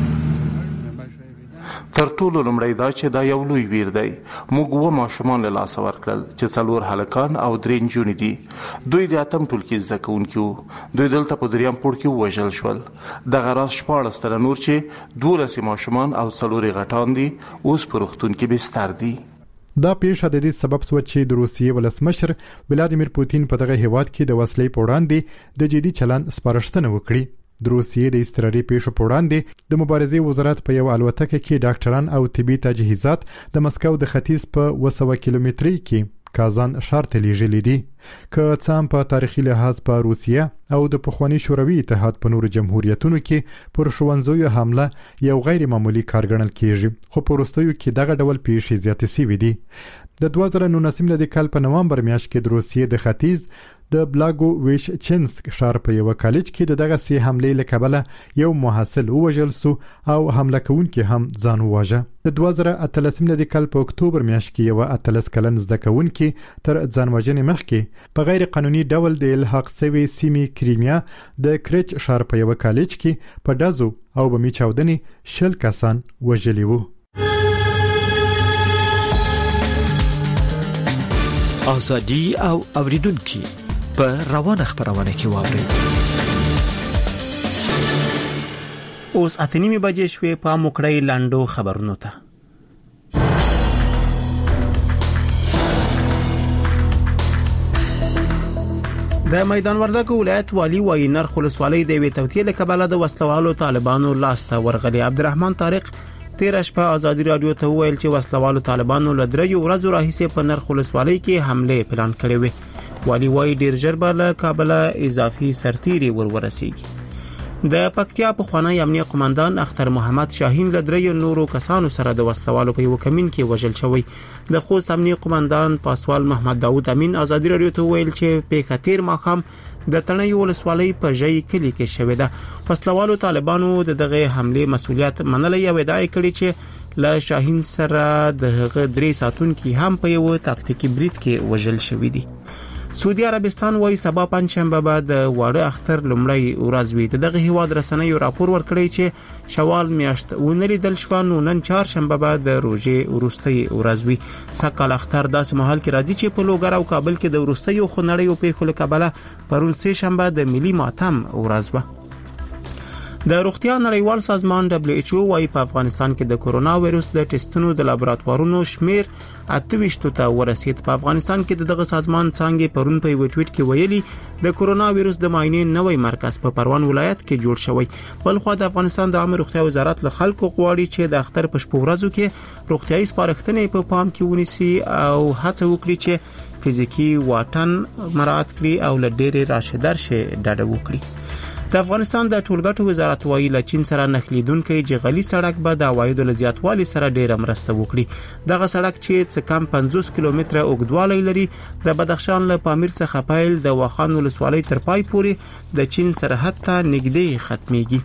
Speaker 27: تر ټولو لومړی دا چې دا یو لوی ویر دی. موږ و ماشومان له لاسه ورکړل چې 4 هلکان او 3 نجونې دي. دوی د اتم ټولګي زده کوونکي وو. دوی دلته په دریم پوړ کې ووژل شول. دغه راز 14 تنه نور چې 12 ماشومان او 4 غټان دي اوس په روغتون کې بستر دي.
Speaker 26: دا پیښه د دې سبب شو چې د روسیې ولسمشر ولادیمیر پوتین په دغه هیواد کې د وسلې په وړاندې د جدي چلند سپارښتنه وکړي. د روسیې د اضطراري پیښو په وړاندې د مبارزې وزارت په یو الوتکه کې ډاکټران او طبي تجهیزات د مسکو د ختیځ په 200 کیلومتري کې کازان ښار ته لیږلي دي. که څه هم په تاریخي لحاظ په روسیه او د پخواني شوروي اتحاد په نورو جمهوریتونو کې پر ښوونځیو حمله یو غیر معمولی کار ګڼل کیږي خو په وروستیو کې دغه ډول پیښې زیاتې شوې دي. د 2019 کال په نوامبر میاشت کې د روسیې د ختیځ د بلاګو ویش چینسک ښار په یو کالج کې دغه سي حمله لکبله یو محصل وژل سو او حمله کوونکي هم ځان وواژه. د 2013 د کال په اکتوبر میاشت کې یو 13 کلن زده کوونکي تر ځان وژنې مخکې په غیر قانوني ډول د الحاق سوي سیمې کریمیا د کرچ ښار په یو کالج کې په دازو او بمی چاودنې 10 کسان وژلي وو.
Speaker 3: ازادي او اوریدونکو په روانه خبرونه کې واوري.
Speaker 1: اوس اتنیمه بجې شوې په موکړی لاندو خبرونو ته. د میدان وردګ ولایت والی وای نرخ ولسوالۍ د وی توتیل کبله د وسلوالو طالبانو لاسته ورغلي. عبدالرحمن طارق تیر شپه ازادي رادیو ته ویل چې وسلوالو طالبانو له دریو ورځو راهیسې په نرخ ولسوالۍ کې حمله پلان کړې وي. والی وای ډیر ژر به له کابل اضافي سرتيري ورسیږي. د پکتیا په خوانی امنیه قومندان اختر محمد شاهین له دریو نورو کسانو سره د وسلوالو په یو کمین کې وژل شوی. د خوست امنیه قومندان پاسوال محمد داوود امین ازادي رادیو ته ویل چې په خطر ماقام د تڼۍ ولسوالۍ په ژۍ کلی کې شوې ده. وسلوالو طالبانو دغه حمله مسؤلیت منلې او ادعا کړې چې له شاهین سره د هغه 3 ساتونکو هم په یو تاکتیکي برید کې وژل شوې دي. سعودي عربستان وایي سبا پنځشنبه بعد واړه اختر لومړی ورځ وي. دغه هیواد رسنیو راپور ورکړی چې شوال میاشت ونریدل شو نو نن چهارشنبه بعد د روزې وروستۍ ورځ وي. سکهال اختر داسې مهال کې راځي چې په لوګر او کابل کې د وروستۍ خونړیو پیښو له کبله پرون سه شنبه د ملي ماتم ورځ و. د روغتیا نړیوال سازمان WHO وايي په افغانستان کې د کورونا وایروس د ټیسټونو د لابراتوارونو شمیر 28 ته ورسید. په افغانستان کې دغه سازمان څنګه پرون په یو ټویټ کې ویلي د کورونا وایروس د معاینې نوې مرکز په پروان ولایت کې جوړ شوی. بلخو د افغانستان د عامه روغتیا وزارت له خلکو غواړي چې د اختر په شپه ورځو کې روغتیايي سپارښتنې په پام کې ونیسي او هڅه وکړي چې فزیکی واټن مراعات کړي او له ډېرې راشدار شي ډاډه وکړي. د افغانستان د ټولګټو وزارت وايي له چین سره نښلیدونکو جغلي سړک به د عوایدو له زیاتوالي سره ډېر مرسته وکړي. دغه سړک چې څه کم 50 کیلومتره اوږدوالی لري د بدخشان له پامیر څخه پیل د واخان ولسوالۍ تر پای پورې د چین سرحد ته نږدې ختميږي.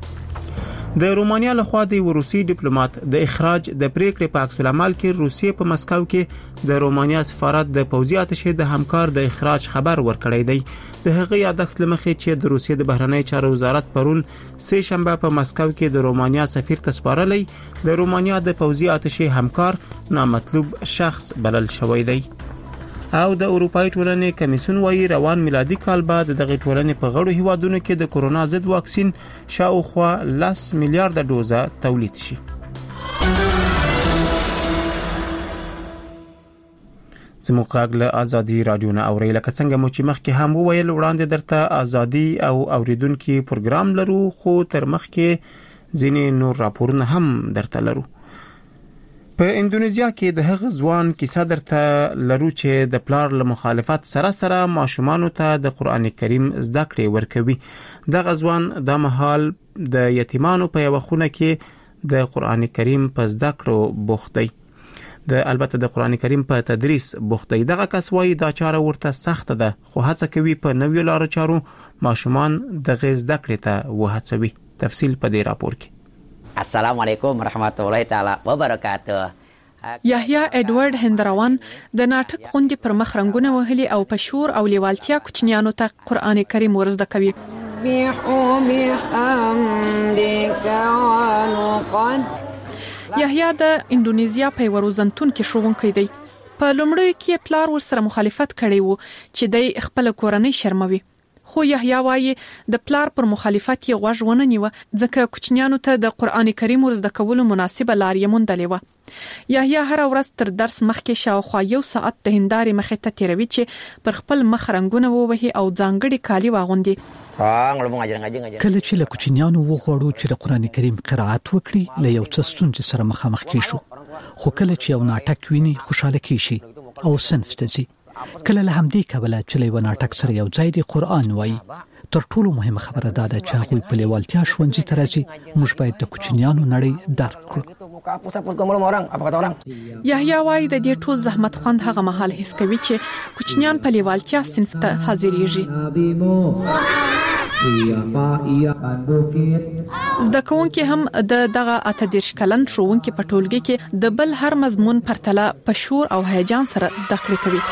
Speaker 1: د رومانیا لخوا د روسي ډیپلوماټ د اخراج د پریکړې په عکس العمل کې روسیې په مسکو کې د رومانیا سفارت د پوځي اتشې د همکار د اخراج خبر ورکړی دی. د هغې یادښت لمخې چې د روسیې د بهرنی چارو وزارت پرون سه شنبه په مسکو کې د رومانیا سفیر ته سپارلی د رومانیا د پوځي اتشې همکار نامطلوب شخص بلل شوی دی. او د اروپای ټولنې کمیسیون وايي روان میلادي کال بعد دغه ټولنې په غړو هیوادونو کې د کورونا ضد واکسین شاوخوا 10 میلیارډ ډوزه تولید شي. زموږ غږ له ازادي رادیو نه اوري. لکه څنګه مو چې مخکې هم وویل وړاندې درته ازادي او اوریدونکو پروګرام لرو خو تر مخکې ځینې نور راپورونه هم درته لرو. په اندونیزیا کې د هغه ځوان کیسه درته لرو چې د پلار له مخالفت سره ماشومان ته د قران کریم زده کړې ورکوي. دغه ځوان د مهال د یتیمانو په یو خونه کې د قران کریم په زده کړو بوخت دی. البته د قران کریم په تدریس بوخت دی. دغه کس وايي دا چاره ورته سخت ده خو هڅه کوي په نویو لارو چارو ماشومان د زده کړې ته وهڅوي. تفصیل په دې راپور کې.
Speaker 12: السلام علیکم ورحمت الله تعالی وبرکاته.
Speaker 20: یحیی ایډورډ هندروان د ناټک غونډې پر مخ رنگونه وهلي او په شور او لیوالتیا کوچنیانو ته قران کریم ورزده کوي. یحیی د اندونیزیا په ورزنتون کې ښوونکی دی. په لومړیو کې پلار ورسره مخالفت کړی وو چې د خپل کورنۍ شرموي. خو یحیی وايي د پلار پر مخالفت یې غوږ ونه نیو ځکه کوچنیانو ته د قران کریم ورزده کولو مناسبه لار یې موندلې و. یحیی هر ورځ تر درس مخکې شاوخوا 1 ساعت د هندارې مخې ته تیروي چې پر خپل مخ رنگونه ووهي او ځانګړي کالي واغوندي.
Speaker 3: کله چې له کوچنیانو وغواړو چې د قران کریم قرائت وکړي له یو څه ستونزې سره مخامخ کیشو. خو کله چې یو ناټک ویني خوشاله کیشي او صنف ته ځي. کله له همدې کبله چې له ناټک سره یو ځای دی قران وایي. تر ټولو مهمه خبره دا ده چې هغه په لیوالتیا ښوونځي ته راځي. موږ باید د کوچنیانو نړۍ درک کړو.
Speaker 20: یحیی وایي د دې ټول زحمت خوند هغه مهال حس کوي چې کوچنیان په لیوالتیا صنف ته حاضرېږي. د کوونکې هم دغه اتدیرش کلن ښوونکي په ټولګي کې د بل هر مضمون پرتله په شور او هیجان سره زده کړې کوي.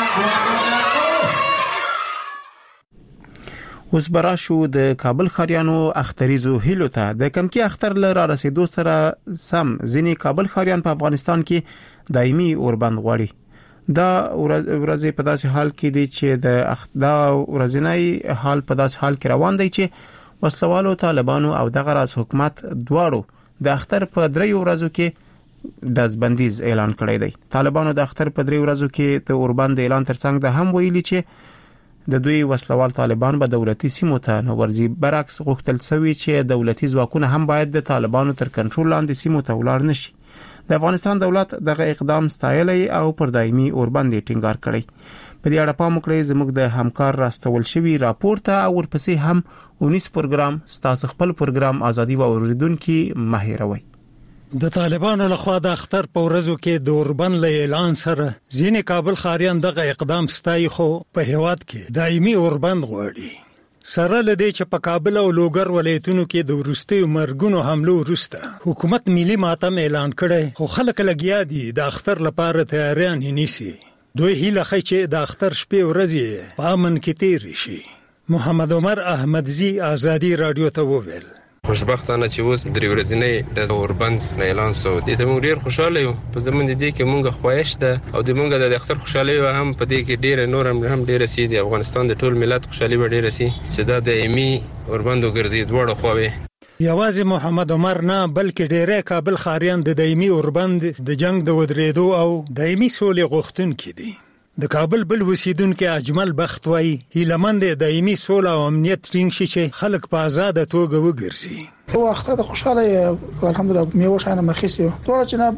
Speaker 1: اوس براشو د کابل خاریانو اختریزو هیلو ته د کمکی اختر لره رسیدو سره سم ځینی کابل خاریان په افغانستان کې دایمي اوربند غواړي. دا ورځې په داسې حال کې دي چې دا ورځنی حال په داسې حال کې روان دی چې وسلوالو طالبانو او دغه راز حکومت دواړو د اختر په 3 ورځو کې دزبندیز اعلان کړی دی. طالبانو د اختر په 3 ورځو کې د اوربند اعلان ترڅنګ د هم ویلي چې د دوی وسلوال طالبان به دولتي سیمو ته نه ورځي. برعکس غوښتل شوی چې دولتي ځواکونه هم باید د طالبانو تر کنټرول لاندې سیمو ته ولاړ نشي. د افغانستان دولت دغه اقدام ستایلی او پر دایمي اوربند ټینګار کړی. په دې اړه پام وکړئ زموږ د همکار راستول شوی راپور ته او ورپسې هم 19 پروګرام ستاسو خپل پروګرام ازادي او اوریدونکو مهیروي.
Speaker 13: د طالبانو لخوا د اختر په ورځو کې د اوربند له اعلان سره ځینې کابل خاریان دغه اقدام ستایي، خو په هیواد کې دایمي اوربند غواړي. سره لدې چې په کابل او لوګر ولایتونو کې د ورستي مرګونو حملو وروسته حکومت ملي ماتم اعلان کړي، خو خلک لګیا دي د اختر لپاره تیاریان نیسي. دوی هیله کوي چې د اختر شپې ورځې په امن کې تیر شي. محمد عمر احمدزي ازادي رادیو ته وویل
Speaker 14: خوشبختانه چې اوس درې ورځې د اوربند اعلان شو. دې ته موږ ډیر خوشاله یو. په زموږ دې کې موږ خوښ ده او د موږ د اختر خوشالي هم په دې کې ډیر نور هم ډیر سي د افغانستان د ټول ملت خوشالي به ډیر سي چې دا د ایمي اوربند وګرځي دوړه خووي.
Speaker 13: یوازې محمد عمر نه بلکې ډیره کابل خاریان د دایمي اوربند د جنگ د ودرېدو او دایمي سولې غوښتونکي دي. د کابل بل وسیدونکو اجمل بخت وای هیلمند دایمي سوله او امنیت ټینګ شي چې خلک په آزاد توګه وګرځي.
Speaker 15: او اختر خوشاله الحمدلله میوه شانه مخیسه ټول چې نه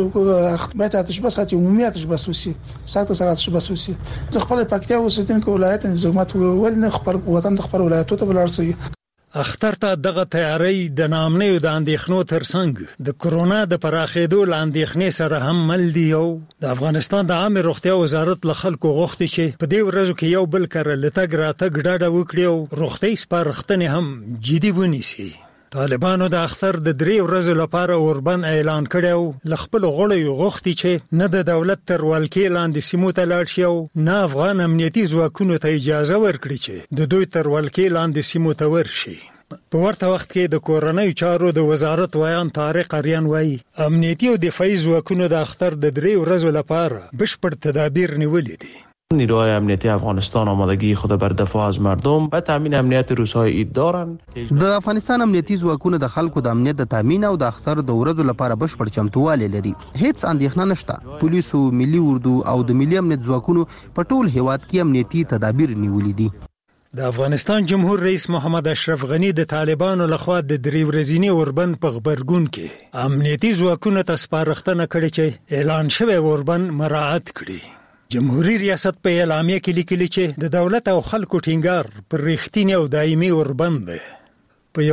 Speaker 15: باید آتش بس اتي عمومي آتش بس وسی ساعت آتش بس وسی خپل پکتیا اوسیدونکو ولایت نظامات ول نه خبر وطن د خبر ولایتو ته ولرسي.
Speaker 13: اختر ته دغه تیاری د نامنې او د اندېښنو ترڅنګ د کرونا د پراخېدو لاندېښنې سره هم مل دی. او د افغانستان د عامه روغتیا وزارت له خلکو غوښتي چې په دې ورځو کې یو بل کړه لټګ راتګ ډاډه وکړي او روغتي سپارښتنې هم جدي ونیسي. طالبانو د اختر د 3 ورځې لپاره اوربند اعلان کړی او خپل غړي غوښتي چې نه د دولت تر ولکې لاندې سیمو ته لاړ شي او نه افغان امنیتي ځواکونو ته اجازه ورکړي چې د دوی تر ولکې لاندې سیمو ته ورشي. په ورته وخت کې د کورنۍ چارو د وزارت ویان طارق اریان وایي امنیتي او دفاعي ځواکونو د اختر د 3 ورځې لپاره بشپړ تدابیر نیولي دي.
Speaker 16: نیروهای امنیتی افغانستان آمادگی خود بر دفاع از مردم و تامین امنیت روزهای عید دارند.
Speaker 17: د افغانستان امنیتي ځواکونه د خلکو د امنیت د تامین او د اختر د ورځو لپاره بشپړ چمتووالی لري. هیڅ اندېښنه نشته. پولیسو، ملي اردو او د ملي امنیت ځواکونو په ټول هیواد کې امنیتي تدابیر نیولي دي.
Speaker 13: د افغانستان جمهور رئیس محمد اشرف غنی د طالبانو لخوا د 3 ورځې اوربند په خبرګون کې امنیتي ځواکونو ته سپارښتنه کړې چې اعلان شوی اوربند مراعات کړي. جمهوریت ریاست په اعلامیه کې لیکلي چې د دولت او خلکو ټینګار پر رښتینی او دایمي اوربند دی. په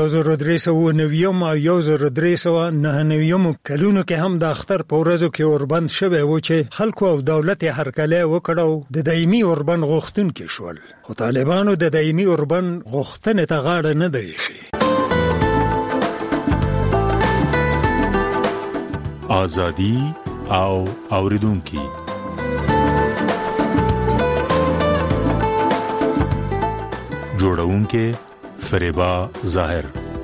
Speaker 13: 1390 او 1399 کلونو کې هم د اختر په ورځو کې اوربند شوی و چې خلکو او دولت هرکلی وکړو د دایمي اوربند غوښتونکي شول. خو طالبانو د دایمي اوربند غوښتنې ته غاړه نه دی ایښې.
Speaker 18: ازادي او اوریدونکي جوړونکي فریبا ظاهر.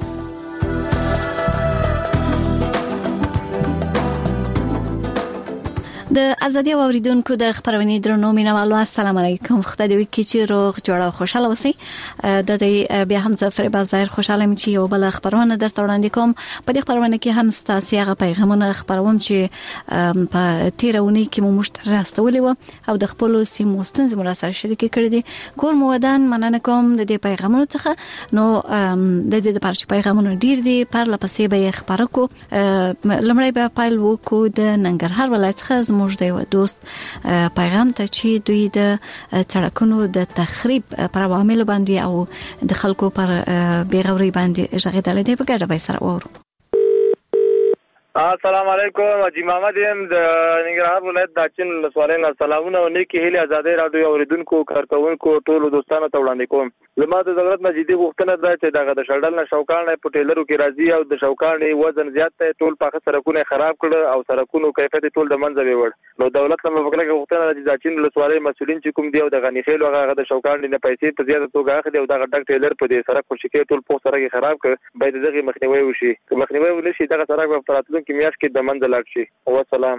Speaker 19: د ازادي اوریدونکو د خبرونې درنو مینوالو السلام علیکم. خدای دې وکړي چې روغ جوړ او خوشاله اوسئ. د دې بیا هم زفر بازار خوشاله مې چې یو بل خبرونه درته وړاندې کوم. په دې خبرونه کې هم ستاسو هغه پیغامونه خبروم چې په تیرونی کې مو مشترک راستولې و او د خپل سیمو ستونزې مو سره شریک کړې دي. کور مو ودان مننه کوم د دې پیغامونو څخه. نو د دې د پارچ پیغامونو ډیر دي پر لپسې به خبرو کو. لمړی به پایل وکړو د ننګرهار ولایت څخه موږ د دوست پیغام ته چې دوی د سړکونو د تخریب پر عوامل باندې او د خلکو پر بیغوري باندې ژغېدل دي په ګډه به سره وورو.
Speaker 2: السلام علیکم اجي محمد يم د ننګرهار ولایت د اچین ولسوالۍ نه سلامونه او نیکی هیله ازادي رادیو اوریدونکو کارکونکو ټولو دوستانو ته وړاندې کوم. زما د ضرورت نه جدي غوښتنه ده چې دغه د شړډل نه شوکان په ټیلرو کې راځي او د شوکان وزن زیات دی، ټول پاخه سرکونه خراب کړ او سرکونو کیفیت ټول د منځ ویوړ. نو دولت له مفکره غوښتنه ده چې د اچین ولسوالۍ مسولین چې کوم دی او د غنیخیل هغه د شوکان نه پیسې په زیاته توګه اخلي او دغه ډک ټیلر په دې سرک خوشی کې ټول په سرک خراب کړ. باید دغه مخنیوي وشي، که مخنیوي ونشي دغه سرک په راتلونکي کې میاشت کې د منځ لاړ شي. والسلام.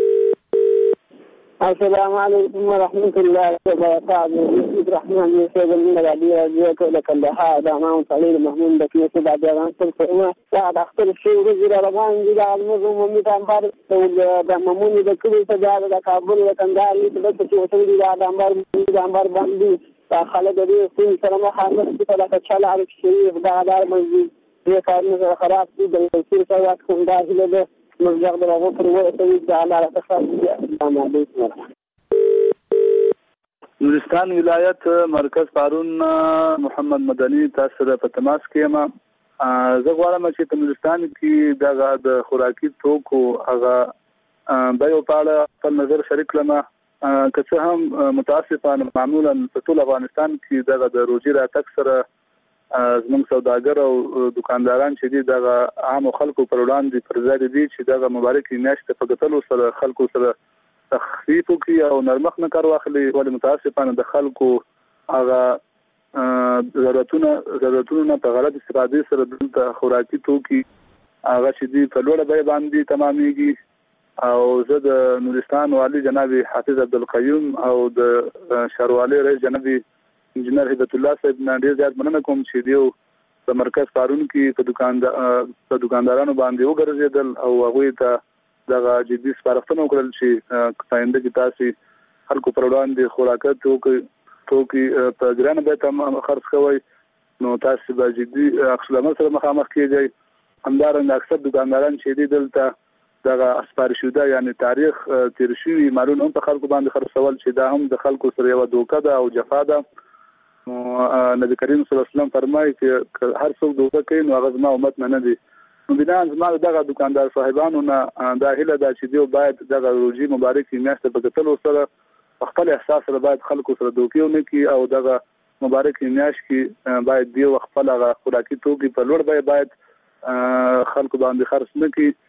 Speaker 5: السلام عليكم ورحمة الله وبركاته. الرحمن يسعد من العبير أجيك لك اللحاء دعمان صليل محمود بكي سبع ديغان سلسلنا سعد أختر الشيء رجل ربان جدا المظلم ومتان بارك دعمموني بكري سجاد لكابل لكنداري تبسكي وسيدي دعمبار باندي خالد دي سين سلام حامل بطلق شال على الشريف دعدار منزل دي كارنز خراب دي دلسير سوات كنداري لده مرجع دراغو پرو سوي على تخصص السلام عليكم.
Speaker 7: نورستان ولایت مرکز پارون محمد مدني تاسو په تماس کې ما زه غواړم چې په نورستان کې د خوراکي توکو هغه به یو پاړه په نظر شریک لمه که څه هم متاسفانه معمولا په ټول افغانستان کې د روزي راتګ سره زموږ سوداګر او دکانداران چې دي دغه عام خلکو پر وړاندې پر ځای دي چې دغه مبارکي میاشت په ګټلو سره خلکو سره تخفیف کوي او نرمخ نه کار واخلي، ولې متاسفانه د خلکو هغه ضرورتونه په غلط استفاده سره د خوراکي توکي هغه چې دي په لوړه بیه باندې تمامېږي. او زه د نورستان والي جناب حافظ عبدالقیوم او د شهروالۍ رئیس جناب انجینر هدایت الله صاحب نه ډیر زیات مننه کوم چې دیو په مرکز پارون کې په دکاندارانو باندې وګرځیدل او هغه ته دغه جدي سپارښتنه وکړل چې پاینده کې تاسو خلکو پر وړاندې خوراکات توکي په ګرانه بیه تم خرڅ کوئ، نو تاسو به جدي عکس سره مخامخ کیږئ. همدارنګه اکثر دکانداران چې دي دلته دغه اسپارشوده یعنی تاریخ تیر شوی مالونه هم په خلکو باندې خرڅول چې دا هم د خلکو سره یو دوکه ده او جفا ده. نبی کریم صلی الله علیه وسلم فرمایي چې هر څوک دوکه کوي نو هغه زما امت نه دي. نو بنا زما دغه دکاندار صاحبانو نه دا هیله ده چې دیو باید دغه روزي مبارکي میاشت په ګټلو سره خپل احساس سره باید خلکو سره دوکه ونه کی او دغه مبارکي میاشت کې باید دیو خپل هغه خوراکي توکي په لوړ بیه باید خلکو باندې خرڅ نه کی.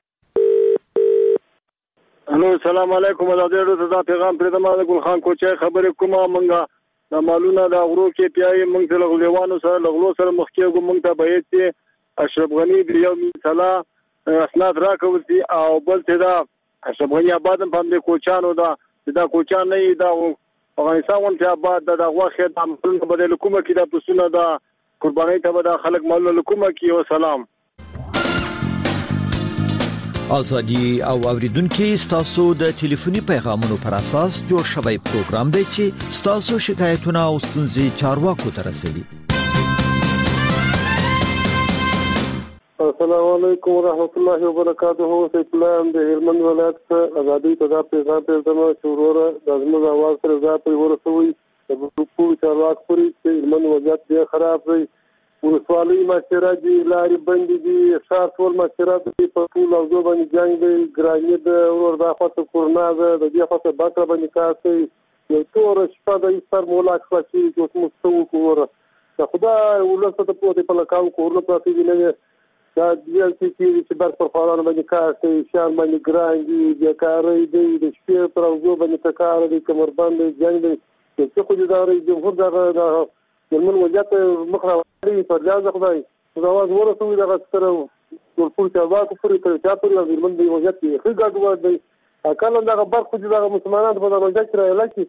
Speaker 21: الو السلام علیکم ازادي رادیو ته پیغام پرې د مالک ګل خان کوچي خبرې کومه منګه د مالونه د غرو کې پیای موږ ته لغلیوانو سره لغلو سره مخ کېږو. موږ ته باید چې اشرف غنی د یو مثلا اسناد راکوي او بل ته دا اشرف غنی آباد په دې کوچانو دا کوچان نه دا افغانستان ته آباد د غوخه د عملونو بدل کومه کې د پسونه د قرباني ته د خلک مالونه کومه کې. او سلام.
Speaker 22: ازادي او اوریدونکو ستاسو د ټلیفوني پیغامونو پر اساس جوړ شوی پروګرام دی چې ستاسو شکایتونه او ستونزې چارواکو ته رسوي.
Speaker 21: السلام علیکم ورحمۃ اللہ وبرکاتہ. اسلام د هلمند ولایت ازادي ته پیغام پرځم چې وروره د زموږ आवाज سره ځای ورسوي د ټول چارواک پوری چې هلمند وضعیت ډیر خراب دی. ولسوالۍ مشره دي، لارې بندې دي، ښار ټول مشره دي، په ټول اوځو باندې جنګ دی، ګراني ده، ورور دا خواته کورنا ده، د دې خواته بکره باندې کار کوي. یو توره شپه د ایستر مولا خلاصي چې اوس موږ څه وکړو. د خدای ولسته ته پوهې په لکاو کورونه پراته دي نه دا دیل چې بر پر خوارانو باندې کار کوي، شان باندې ګران دي، بیکارۍ دی، د شپې پر اوځو باندې کار دی، کمربند دی، جنګ دی. چې خو د رئیس جمهور دغه من وجات مخراوري پر ځای خدای دا आवाज ورسوي دغه سره ټول چارواکو پوری ته چا پوری د من دی وجات کې ښه ګډوډ دی. کله دغه بر خو دغه مسلمانانو په دغه ځای کې راځي.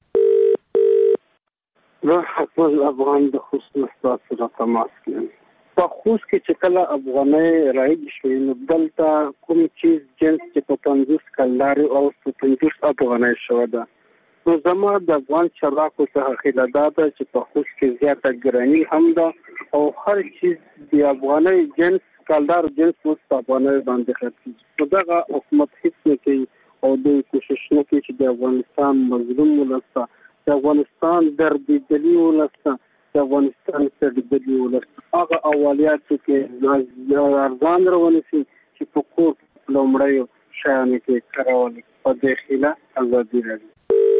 Speaker 23: نو خپل افغان د خصوص تاسو را تماس کړي په خوست کې چې کله افغانۍ راځي شوی نو دلته کوم چیز جنس چې په 50 کلداري او 50 افغانۍ شو ده. نو زما د افغان چارواکو څخه خیال ده چې په خوست کې زیاته ګراني هم ده او هر چیز د افغانۍ جنس کلدار جنس اوس په افغانۍ باندې خرڅېږي. نو دغه حکومت هیڅ نه کوي او دوی کوشش نه کوي چې د افغانستان مظلوم ولسته، د افغانستان دردېدلي ولسته، د افغانستان سړېدلي ولسته هغه اوليات کې ارزان روانې شي چې په کور لومړی شایانو کې کارول په دې خیله ازادي راځي.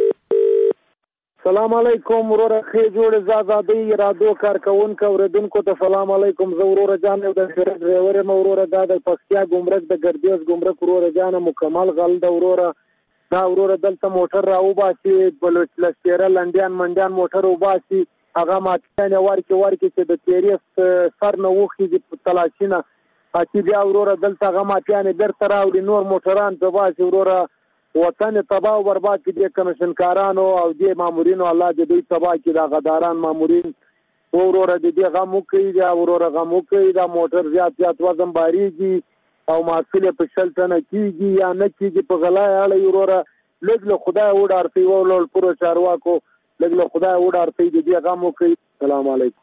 Speaker 4: سلام علیکم ورور خې جوړ زادادي رادو کارکونکو اوریدونکو ته سلام علیکم. زه ورور جان د سره ډرایور مورور د پکتیا ګمرک د ګردیز ګمرک ورور جان مکمل غل د ورور دا ورور دلته موټر راو باسي بلوچ لسیره لندن منډان موټر وباسي هغه ماته ورکی چې د تیریس سر نه وخی د تلاشینه اتی بیا ورور دلته هغه ماته نه درته راوړي نور موټران په باسي ورور وطن تباہ و برباد کی دې کمشنکارانو او دې مامورینو الله دې تباہ کی دا غداران مامورین ورور دې غم کوي دا ورور غم کوي دا موټر زیات وزن باریږي او محصول په شلتنه کیږي یا نه کیږي په غلای اړه ورور لږ له خدای وډارتي ولول پرو چارواکو لږ له خدای وډارتي دې غم کوي. السلام علیکم.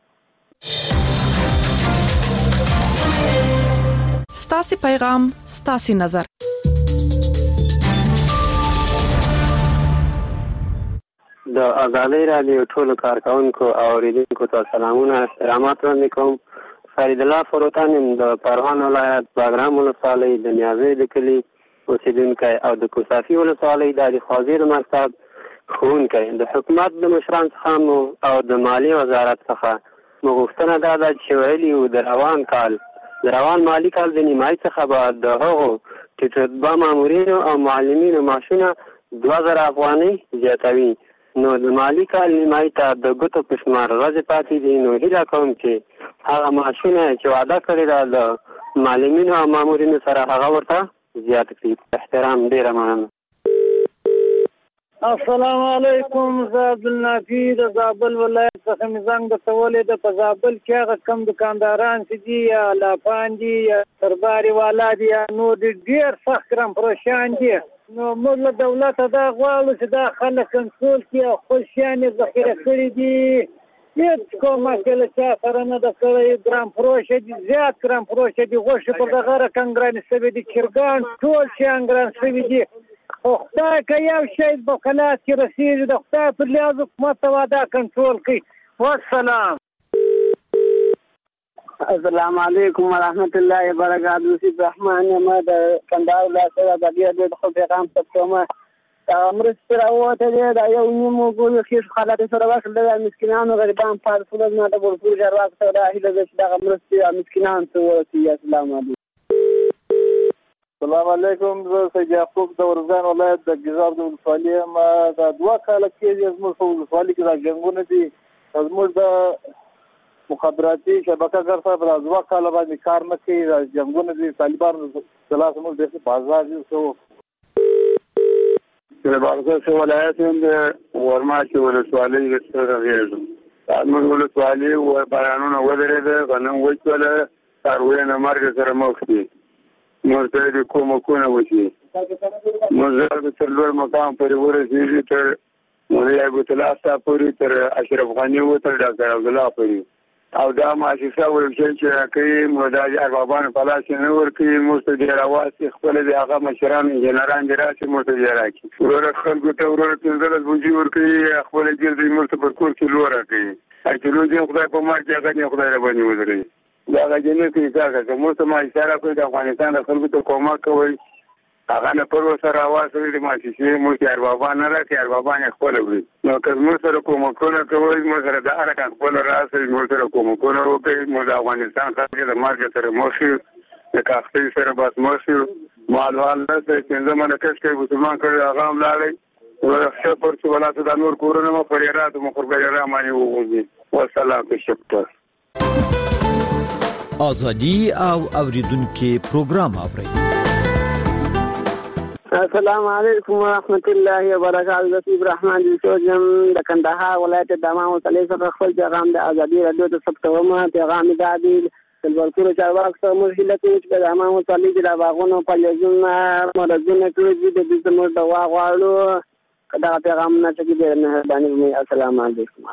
Speaker 20: ستاسو پیغام ستاسو نظر.
Speaker 23: د ازادي رادیو ټول کارکونکو او اوریدونکو ته سلامونه احترامات وړاندې کوم. فرید الله فروتان د پروان ولایت باغرام ولسوالۍ د نیازۍ د کلي اوسیدونکی او د کوسافي ولسوالۍ د خوازیر مرکز ښوونکی. د حکومت د مشران څخه او د مالی وزارت څخه مغوښتنه دا ده چې ویلي وو د روان مالی کال د نیمایي څخه به د هغو ټیټرتبه مامورینو او معلمینو معاشونه 2000 افغانۍ زیاتوي. نو د مالی کال نیمایي ته د ګوتو په شمار ورځې پاتې دي. نو هیله کوم چې هغه معاشونه چې وعده کړې ده د معلمینو او مامورینو سره هغه ورته زیات کړي. احترام ډېره مننه.
Speaker 4: السلام علیکم. زه عبدالنافي د زابل ولایت څخه مزنګ د تولې د پزابل کې هغه کم دکانداران چې دي یا لاپان دي یا سرباري والا دي یا نور ډېر سخت ګرم پروشان دي. نو موږ له دولت دا غواړو چې دا خلک کنټرول کړي او خپل شیان یې ذخیره کړي دي. هیڅ کومه کله چا سره نه ده کړی. ګرام فروشه دي زیات ګرام فروشه دي. غوښې پر دغه رقم ګرانې شوي دي. چرګان ټول شیان ګران شوي دي. خو خدای که یو شی په خلاص کې رسېږي د خدای پر لیاز حکومت ته واده کنټرول کړي. والسلام.
Speaker 23: السلام علیکم ورحمت الله وبرکاته. نصیب رحمان ما د کندهار ولایت د دې د خپل پیغام څخه مرسته راوته دي دا یو نیمو ګول خېش حالت سره وکړل د مسکینانو غریبان په ټول نه د ورپور جوړ سره هیله چې دا مرسته مسکینان ته ورسي. السلام علیکم.
Speaker 7: السلام علیکم. زه سید یعقوب د ورزان ولایت د ګیزاب د ولسوالۍ ما د 2 کال کې زموږ په ولسوالۍ کې د جنگونه دي. زموږ د مخابراتي شبکه ګر صاحب د 2 کال باندې کار نه کوي. د جنگونه دي طالبانو خلاص موږ د بازار یو د بازار ولایت د ورماچ ولسوالۍ سره غیږ موږ ولسوالۍ او بیانونه ودرېده غنم وچوله کاروي نه مرګ سره مخ دي. موږ ته کومه وشي موږ د څلور مقام پر ورسېږي تر موږ یې ګوتلاستا پورې تر اشرف غنی و تر ډاکټر عبد الله پورې او دا مؤسسه ورچې چې کوي مداج اربابان پلاس نه ورکي موږ ته راواسي خپل د هغه مشران انجنيران دراسي موږ ته راکي ورور خلکو ته ورور تنزل بوجي ورکي خپل ګرځي موږ ته پر کور کې لور راکي اکلو دې خدای په مار کې هغه خدای را باندې وزري دا غجنه کې ځکه چې موږ ته ما اشاره کوي د افغانستان د خلکو ته کومک کوي هغه نه پر سره आवाज لري مؤسسه موږ ته اربابان نه راکي اربابان خپل وي نو که موږ سره کومکونه کوي موږ سره د حرکت خپل راځي موږ سره کومکونه وکړي موږ د افغانستان خلک د مارګ سره موشي د کاختي سره بس موشي مالوال نه چې زمونه کښ مسلمان کړي هغه هم لاړي ورخه پر څه ولا ته د نور کورونه مو پرېرات مو قربان را مانی وږي والسلام تشکر
Speaker 22: ازادي او اوریدونکو پروګرام اوري.
Speaker 23: السلام علیکم ورحمت الله وبرکاته. نصیب رحمان جوجم د کندهار ولایت د امام صلی الله خپل پیغام د ازادي رادیو ته ثبتومه پیغام د عادل ورکوړو چارواک سره مرحله کې چې د امام صلی الله باغونو په لزمه مرزونه کوي د دې زموږ د واغوالو کدا پیغام نه چې د مهرباني. السلام علیکم.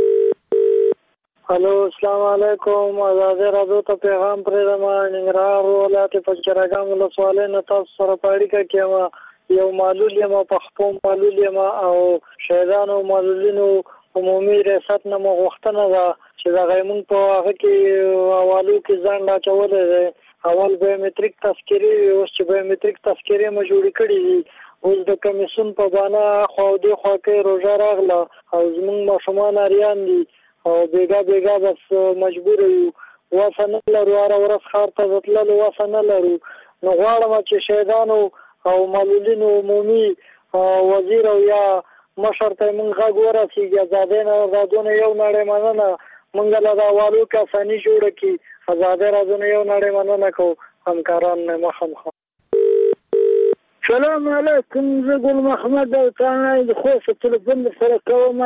Speaker 4: هلو السلام علیکم. ازادي رادیو ته پیغام پرې د ننګرهار ولایت په چرګان ولسوالۍ نه تاسو سره پاړیکه کې یو معلول یم په خپل معلول یم او شهیدانو معلولینو عمومي ریاست نه مغوښتنه ده چې دا غیمون په هغه کې حوالو کې ځان لا چولې اول بایومټریک تذکرې اوس چې بایومټریک تذکرې ما جوړ کړې دي اوس د کمیسون په باندې خو دې خو کې روزه راغله او زموږ ماشومان اریان دي او بیګا بس مجبور یو واسنه لرو ورځ خار ته وتلل واسنه لرو نو غواړم چې شهیدانو او معلولینو عمومي وزیر او یا مشر ته موږ غوړه چې آزادین او آزادونه یو نړۍ مننه موږ له دا والو کسانی جوړ کی آزاد راځونه یو نړۍ مننه کو همکاران نه مخامخ. سلام علیکم زه ګل محمد او تانه د خوست تلیفون سره کوم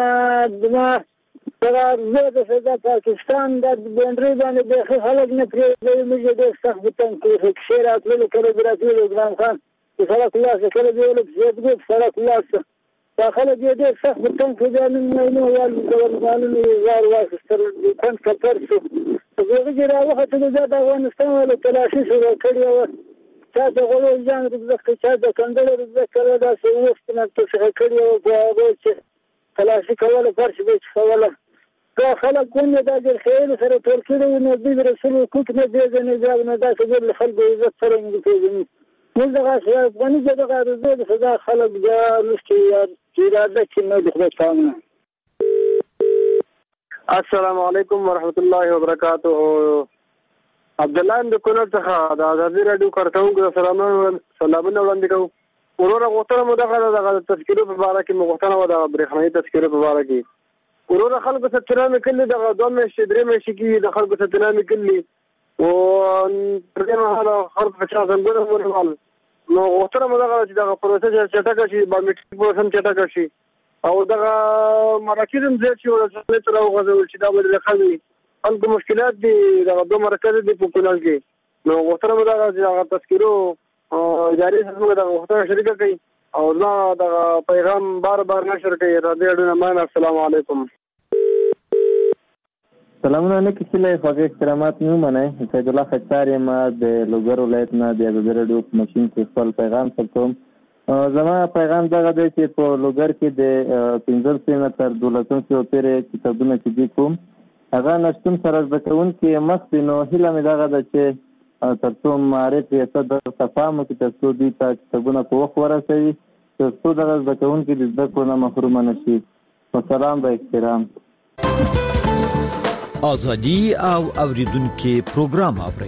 Speaker 4: زه د پاکستان د بندري باندې د خلک نه پرې موږ د سخت بتن کې خیر اتلو کړو براتي ګرام خان سره خلاص کړو دی له زیاتګو سره خلاص داخله دې سخت بتن کې ځانونه نو وال ډول زار واسطر کون سفر شو زه چې راوخته د افغانستان له تلاشي شروع کړی و چې د غوړو ځان د ځکه چې د کندل د ذکر دا څه وخت نه څه کړی و هغه چې تلاشي کوله فرش به کوله دا خلک کوم د خیر سره تور کړي نو د رسول کوک نه دی نه ځاو نه دا چې د خلکو عزت سره موږ کوي موږ دغه افغاني دغه رضا د خدا خلک دا لسته چې راځي چې نو د خدای څنګه. السلام علیکم ورحمت الله وبرکاته. عبد الله د کونړ څخه د ازادي رادیو کارکونکو سلامونه وړاندې کوم. ورور غوښتنه مو دغه تذکرې په اړه کې مو غوښتنه و د برېښنايي تذکرې په اړه کې ورور خلکو ته ترانه کړي دغه دوه میاشتې درې میاشتې کې د خلکو ته ترانه کړي او پرې مهاله خلک په چا څنګه ورول نو غوښتنه مو دغه چې دغه پروسه چټکه شي بایومټریک پروسه چټکه شي او دغه مراکز هم زیات شي او څه تر وغځول چې دا به خلکو مشکلات دي دغه دوه مرکز دي په کونړ کې نو غوښتنه مو دغه چې هغه تذکرو جاری سره دغه وختونه شریکه کوي او دا دغه پیغام بار نشر کوي رادیو نمان. السلام علیکم.
Speaker 6: سلامونه علیکم چې خوږه احترامات نو منه سید الله خطار ما د لوګر ولایت نه د رادیو ماشين کې خپل پیغام ثبتوم. زما پیغام دغه دی چې په لوګر کې د 15 سنه تر 12 سنه پورې کتابونه چې دي کوم هغه نشتون سره ځکهون کې مخ نو هله مې دغه د چې ترڅو معرف یې صدر تفاهم کې ترڅو دي چې کتابونه په وخت ورسوي ترڅو دغه ځکهون کې د ذکر نه محروم نشي. والسلام با احترام.
Speaker 22: ازادي او اوریدونکو پروګرام اوري.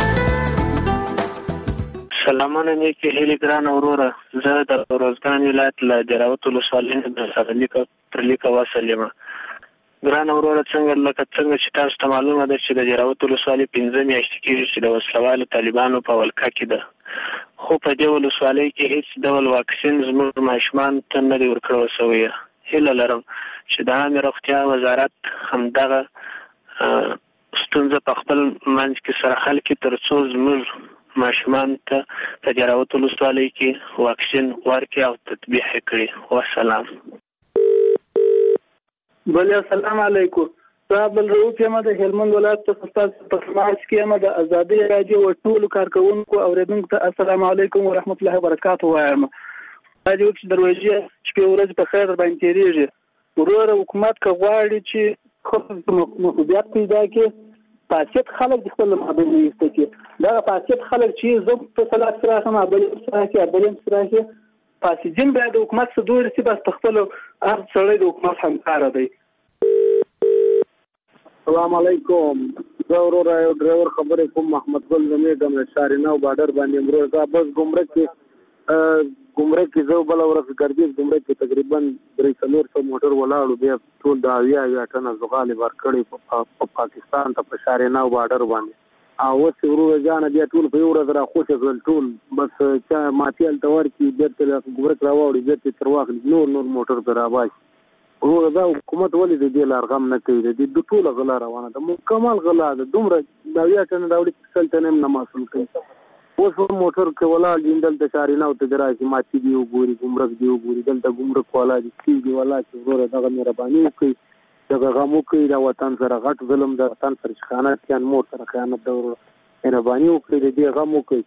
Speaker 23: سلامونه نیکی هیلی ګران وروره زه د روزګان ولایت له دراوت ولسوالۍ د ترلیکه واسلم. ګران وروره څنګه چې تاسو ته معلومه ده چې د دراوت ولسوالۍ 15 میاشتې کېږي چې د وسلوالو طالبانو په ولکه کې ده خو په دې ولسوالۍ کې هیڅ ډول واکسین زموږ ماشومان ته نه دی ورکړل شوی. هیله لرم چې د عامه روغتیا وزارت همدغه ستونزه په خپل منځ کې سره حل کړي ترڅو زموږ ماشومان ته په دراوت ولسوالۍ کې واکسین ورکړي او تطبیق کړي. والسلام.
Speaker 4: بله السلام علیکم. صاحب الرؤوف یم د هلمند ولایت څخه تاسو په سماج کې یم د ازادي رادیو او ټول کارکونکو اوریدونکو ته السلام علیکم ورحمت الله وبرکاته وایم. راځي چې دروازه شپه ورځ په خیر باندې تیریږي. ورور حکومت کغواړي چې خپل مسؤلیت پیدا کړي پاسیت خلک د خپل مابین یستي دا پاسیت خلک چې زه په صلاح سره هم ابل سره کې پاسیجن باید حکومت څخه دوی چې بس خپل هر څړې د حکومت همکار دی.
Speaker 21: السلام علیکم. زه ورور یو ډرایور خبرې کوم محمد ګل زمي د شاریناو بارډر باندې امروز دا بس ګمرک کې زه بل ورځ ګرځي ګمرک کې تقریبا 300 موټر ولاړو بیا ټول د اویا ټن زغال ورکړي په پاکستان ته په شاریناو بارډر باندې او اوس ورور ځان بیا ټول په ورځ را خوشی ټول بس چې ماتیل تور کې بیرته ګمرک راوړي بیرته تر واخل نور موټر درابای ورور دا حکومت ولې دې لارغم نه کوي دې د ټول غلا روانه ده مکمل غلا ده دومره دا یا ټن راوړي سلطنه نه مسول کوي اوس موټر کې ولا لیندل د شاریناو ته درایي ماتي دی وګوري ګمرک دی وګوري دلته ګمرک والا دی والا چې ورور دغه مهرباني کوي دغه غمو کوي دا وطن سره غټ ظلم د وطن سره خیانت کین مور سره خیانت دور مهرباني وکړي دې غمو کوي.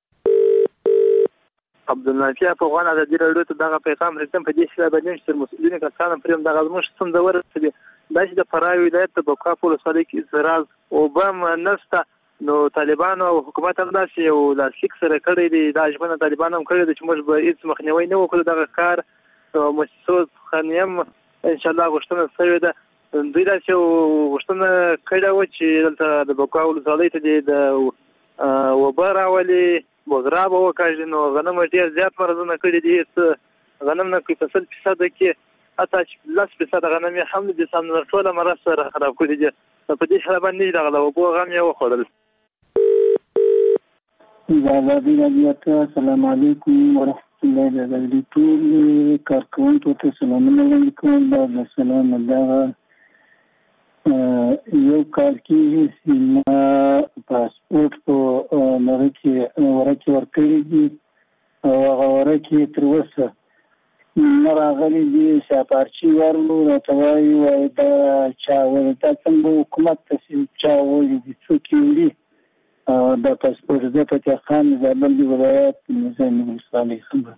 Speaker 2: عبدالنافع افغان د دې رادیو ته دغه پیغام رسم په دې شله باندې چې مسؤلین کسان پریم دغه زموږ څنګه ورسېږي دا چې د فرای ولایت د بوکا په ولسوالۍ کې زراز او بم نسته نو طالبان او حکومت هم داسې یو لاسلیک سره کړی دی دا ژمنه طالبان هم کړی دی چې موږ به هیڅ مخنیوي نه وکړو دغه کار مؤسسو څخه هم ان شاء الله غوښتنه شوې ده دوی داسې غوښتنه کړې وه چې دلته د بکوا ولسوالۍ ته د وبه راولي بغرا به وکاږي نو غنم ډېر زیات مرضونه کړي دي هېڅ غنم نه کوي په 100% کې حتی 10% غنم یې هم د سم ټوله مرض سره خراب کړي دي په دې حال باندې دغه د وبو غم یې وخوړل
Speaker 23: ازادي راډیو ته السلام علیکم ورحمت الله وبرکاته ټول کارکونکو ته سلامونه علیکم دا سلام الله یو کال کې سیما پاسپورت په مره کې ورکه ورکړي دي او هغه ورکه تر اوسه راغلي دي سپارچي ورلو راټوي وای دا چا ولته څنګه حکومت ته چا ولې دي څوک ویلي د پاسپورت د فتح خان زابل ولایت نظام صالح خبر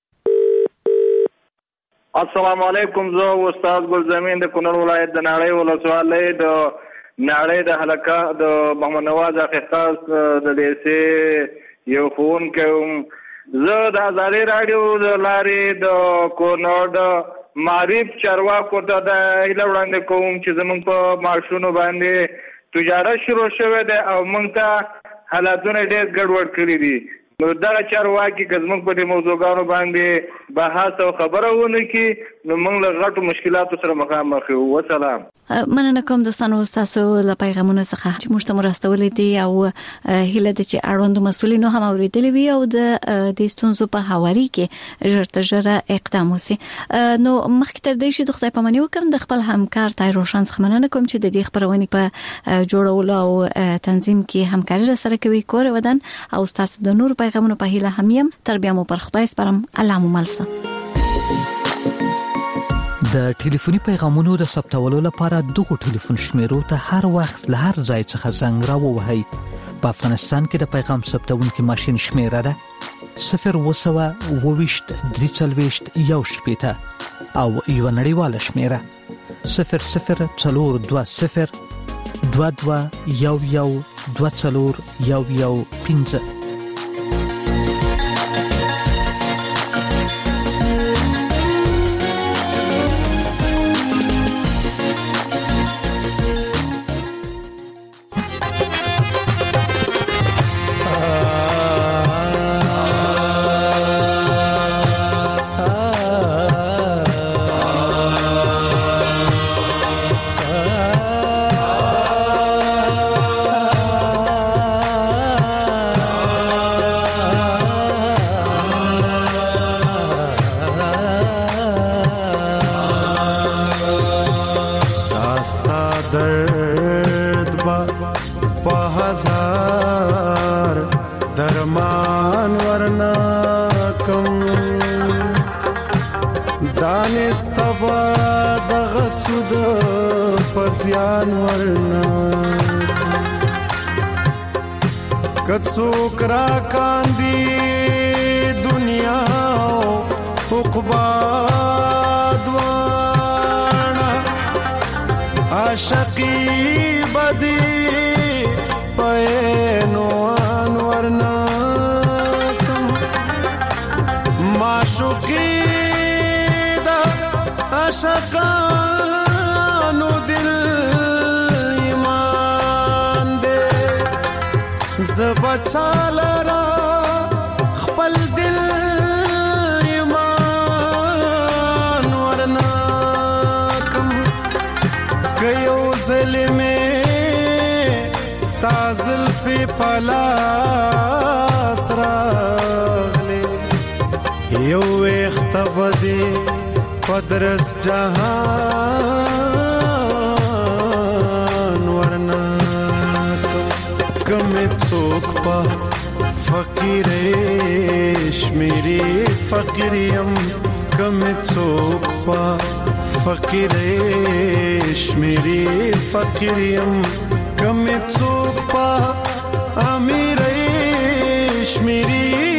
Speaker 2: السلام علیکم زه استاد ګل زمین د کونړ ولایت د ناړۍ ولسوالۍ د ناړۍ د حلقه د محمد نواز اختصاص د دیسه یو فون کوم زه د ازادي رادیو د لارې د کونړ د معرف چارواکو ته د هیله وړاندې کوم چې زمونږ په ماشونو باندې تجارت شروع شوی دی او موږ ته حالاتونه ډېر ګډوډ کړي دي نو دغه چارواکي که زموږ په دې موضوعګانو باندې بحث او خبره ونه کړي نو موږ له غټو مشکلاتو سره مخامخ یو. وسلام.
Speaker 19: مننه کوم دوستانو تاسو له پیغامونو څخه چې موږ ته مرستولې دي او هیله ده چې اړوند مسولینو هم اوریدلې وي او د ستونزو په حواله کې ژر اقدام وشي. نو مخکې تر دې چې د خدای پاماني وکړم د خپل همکار تای روشن څخه مننه کوم چې د دې خبرونې په جوړولو او تنظیم کې همکاري سره کوي کور ودان او تاسو د نور پیغامونو په هیله هم تر بیا مو پر خدای سپارم. الله مو ملسه.
Speaker 3: د ټلیفوني پیغامونو د ثبتولو لپاره دغه ټلیفون شمیرو ته هر وخت له هر ځای څخه زنګ راووهئ. په افغانستان کې د پیغام ثبتونکو ماشين شمیره ده 020 340 1 او یو نړیواله شمیره 0020 22 11 15.
Speaker 8: کڅوک را کاندي دنیا عقبا دوانا عاشقی بدی پینو انورنا کم معشوقی دا عاشقانو دل ایمان دے زبچالرا خپل دل ایمان ورنا کم کيو ظلمه ستازل فی پلاس راغله یو اختبدی قدرس جهان ورنا کم څوک په فقیر شمیری فقیریم کم څوک په فقیر شمیری فقیریم کم څوک په امیر شمیری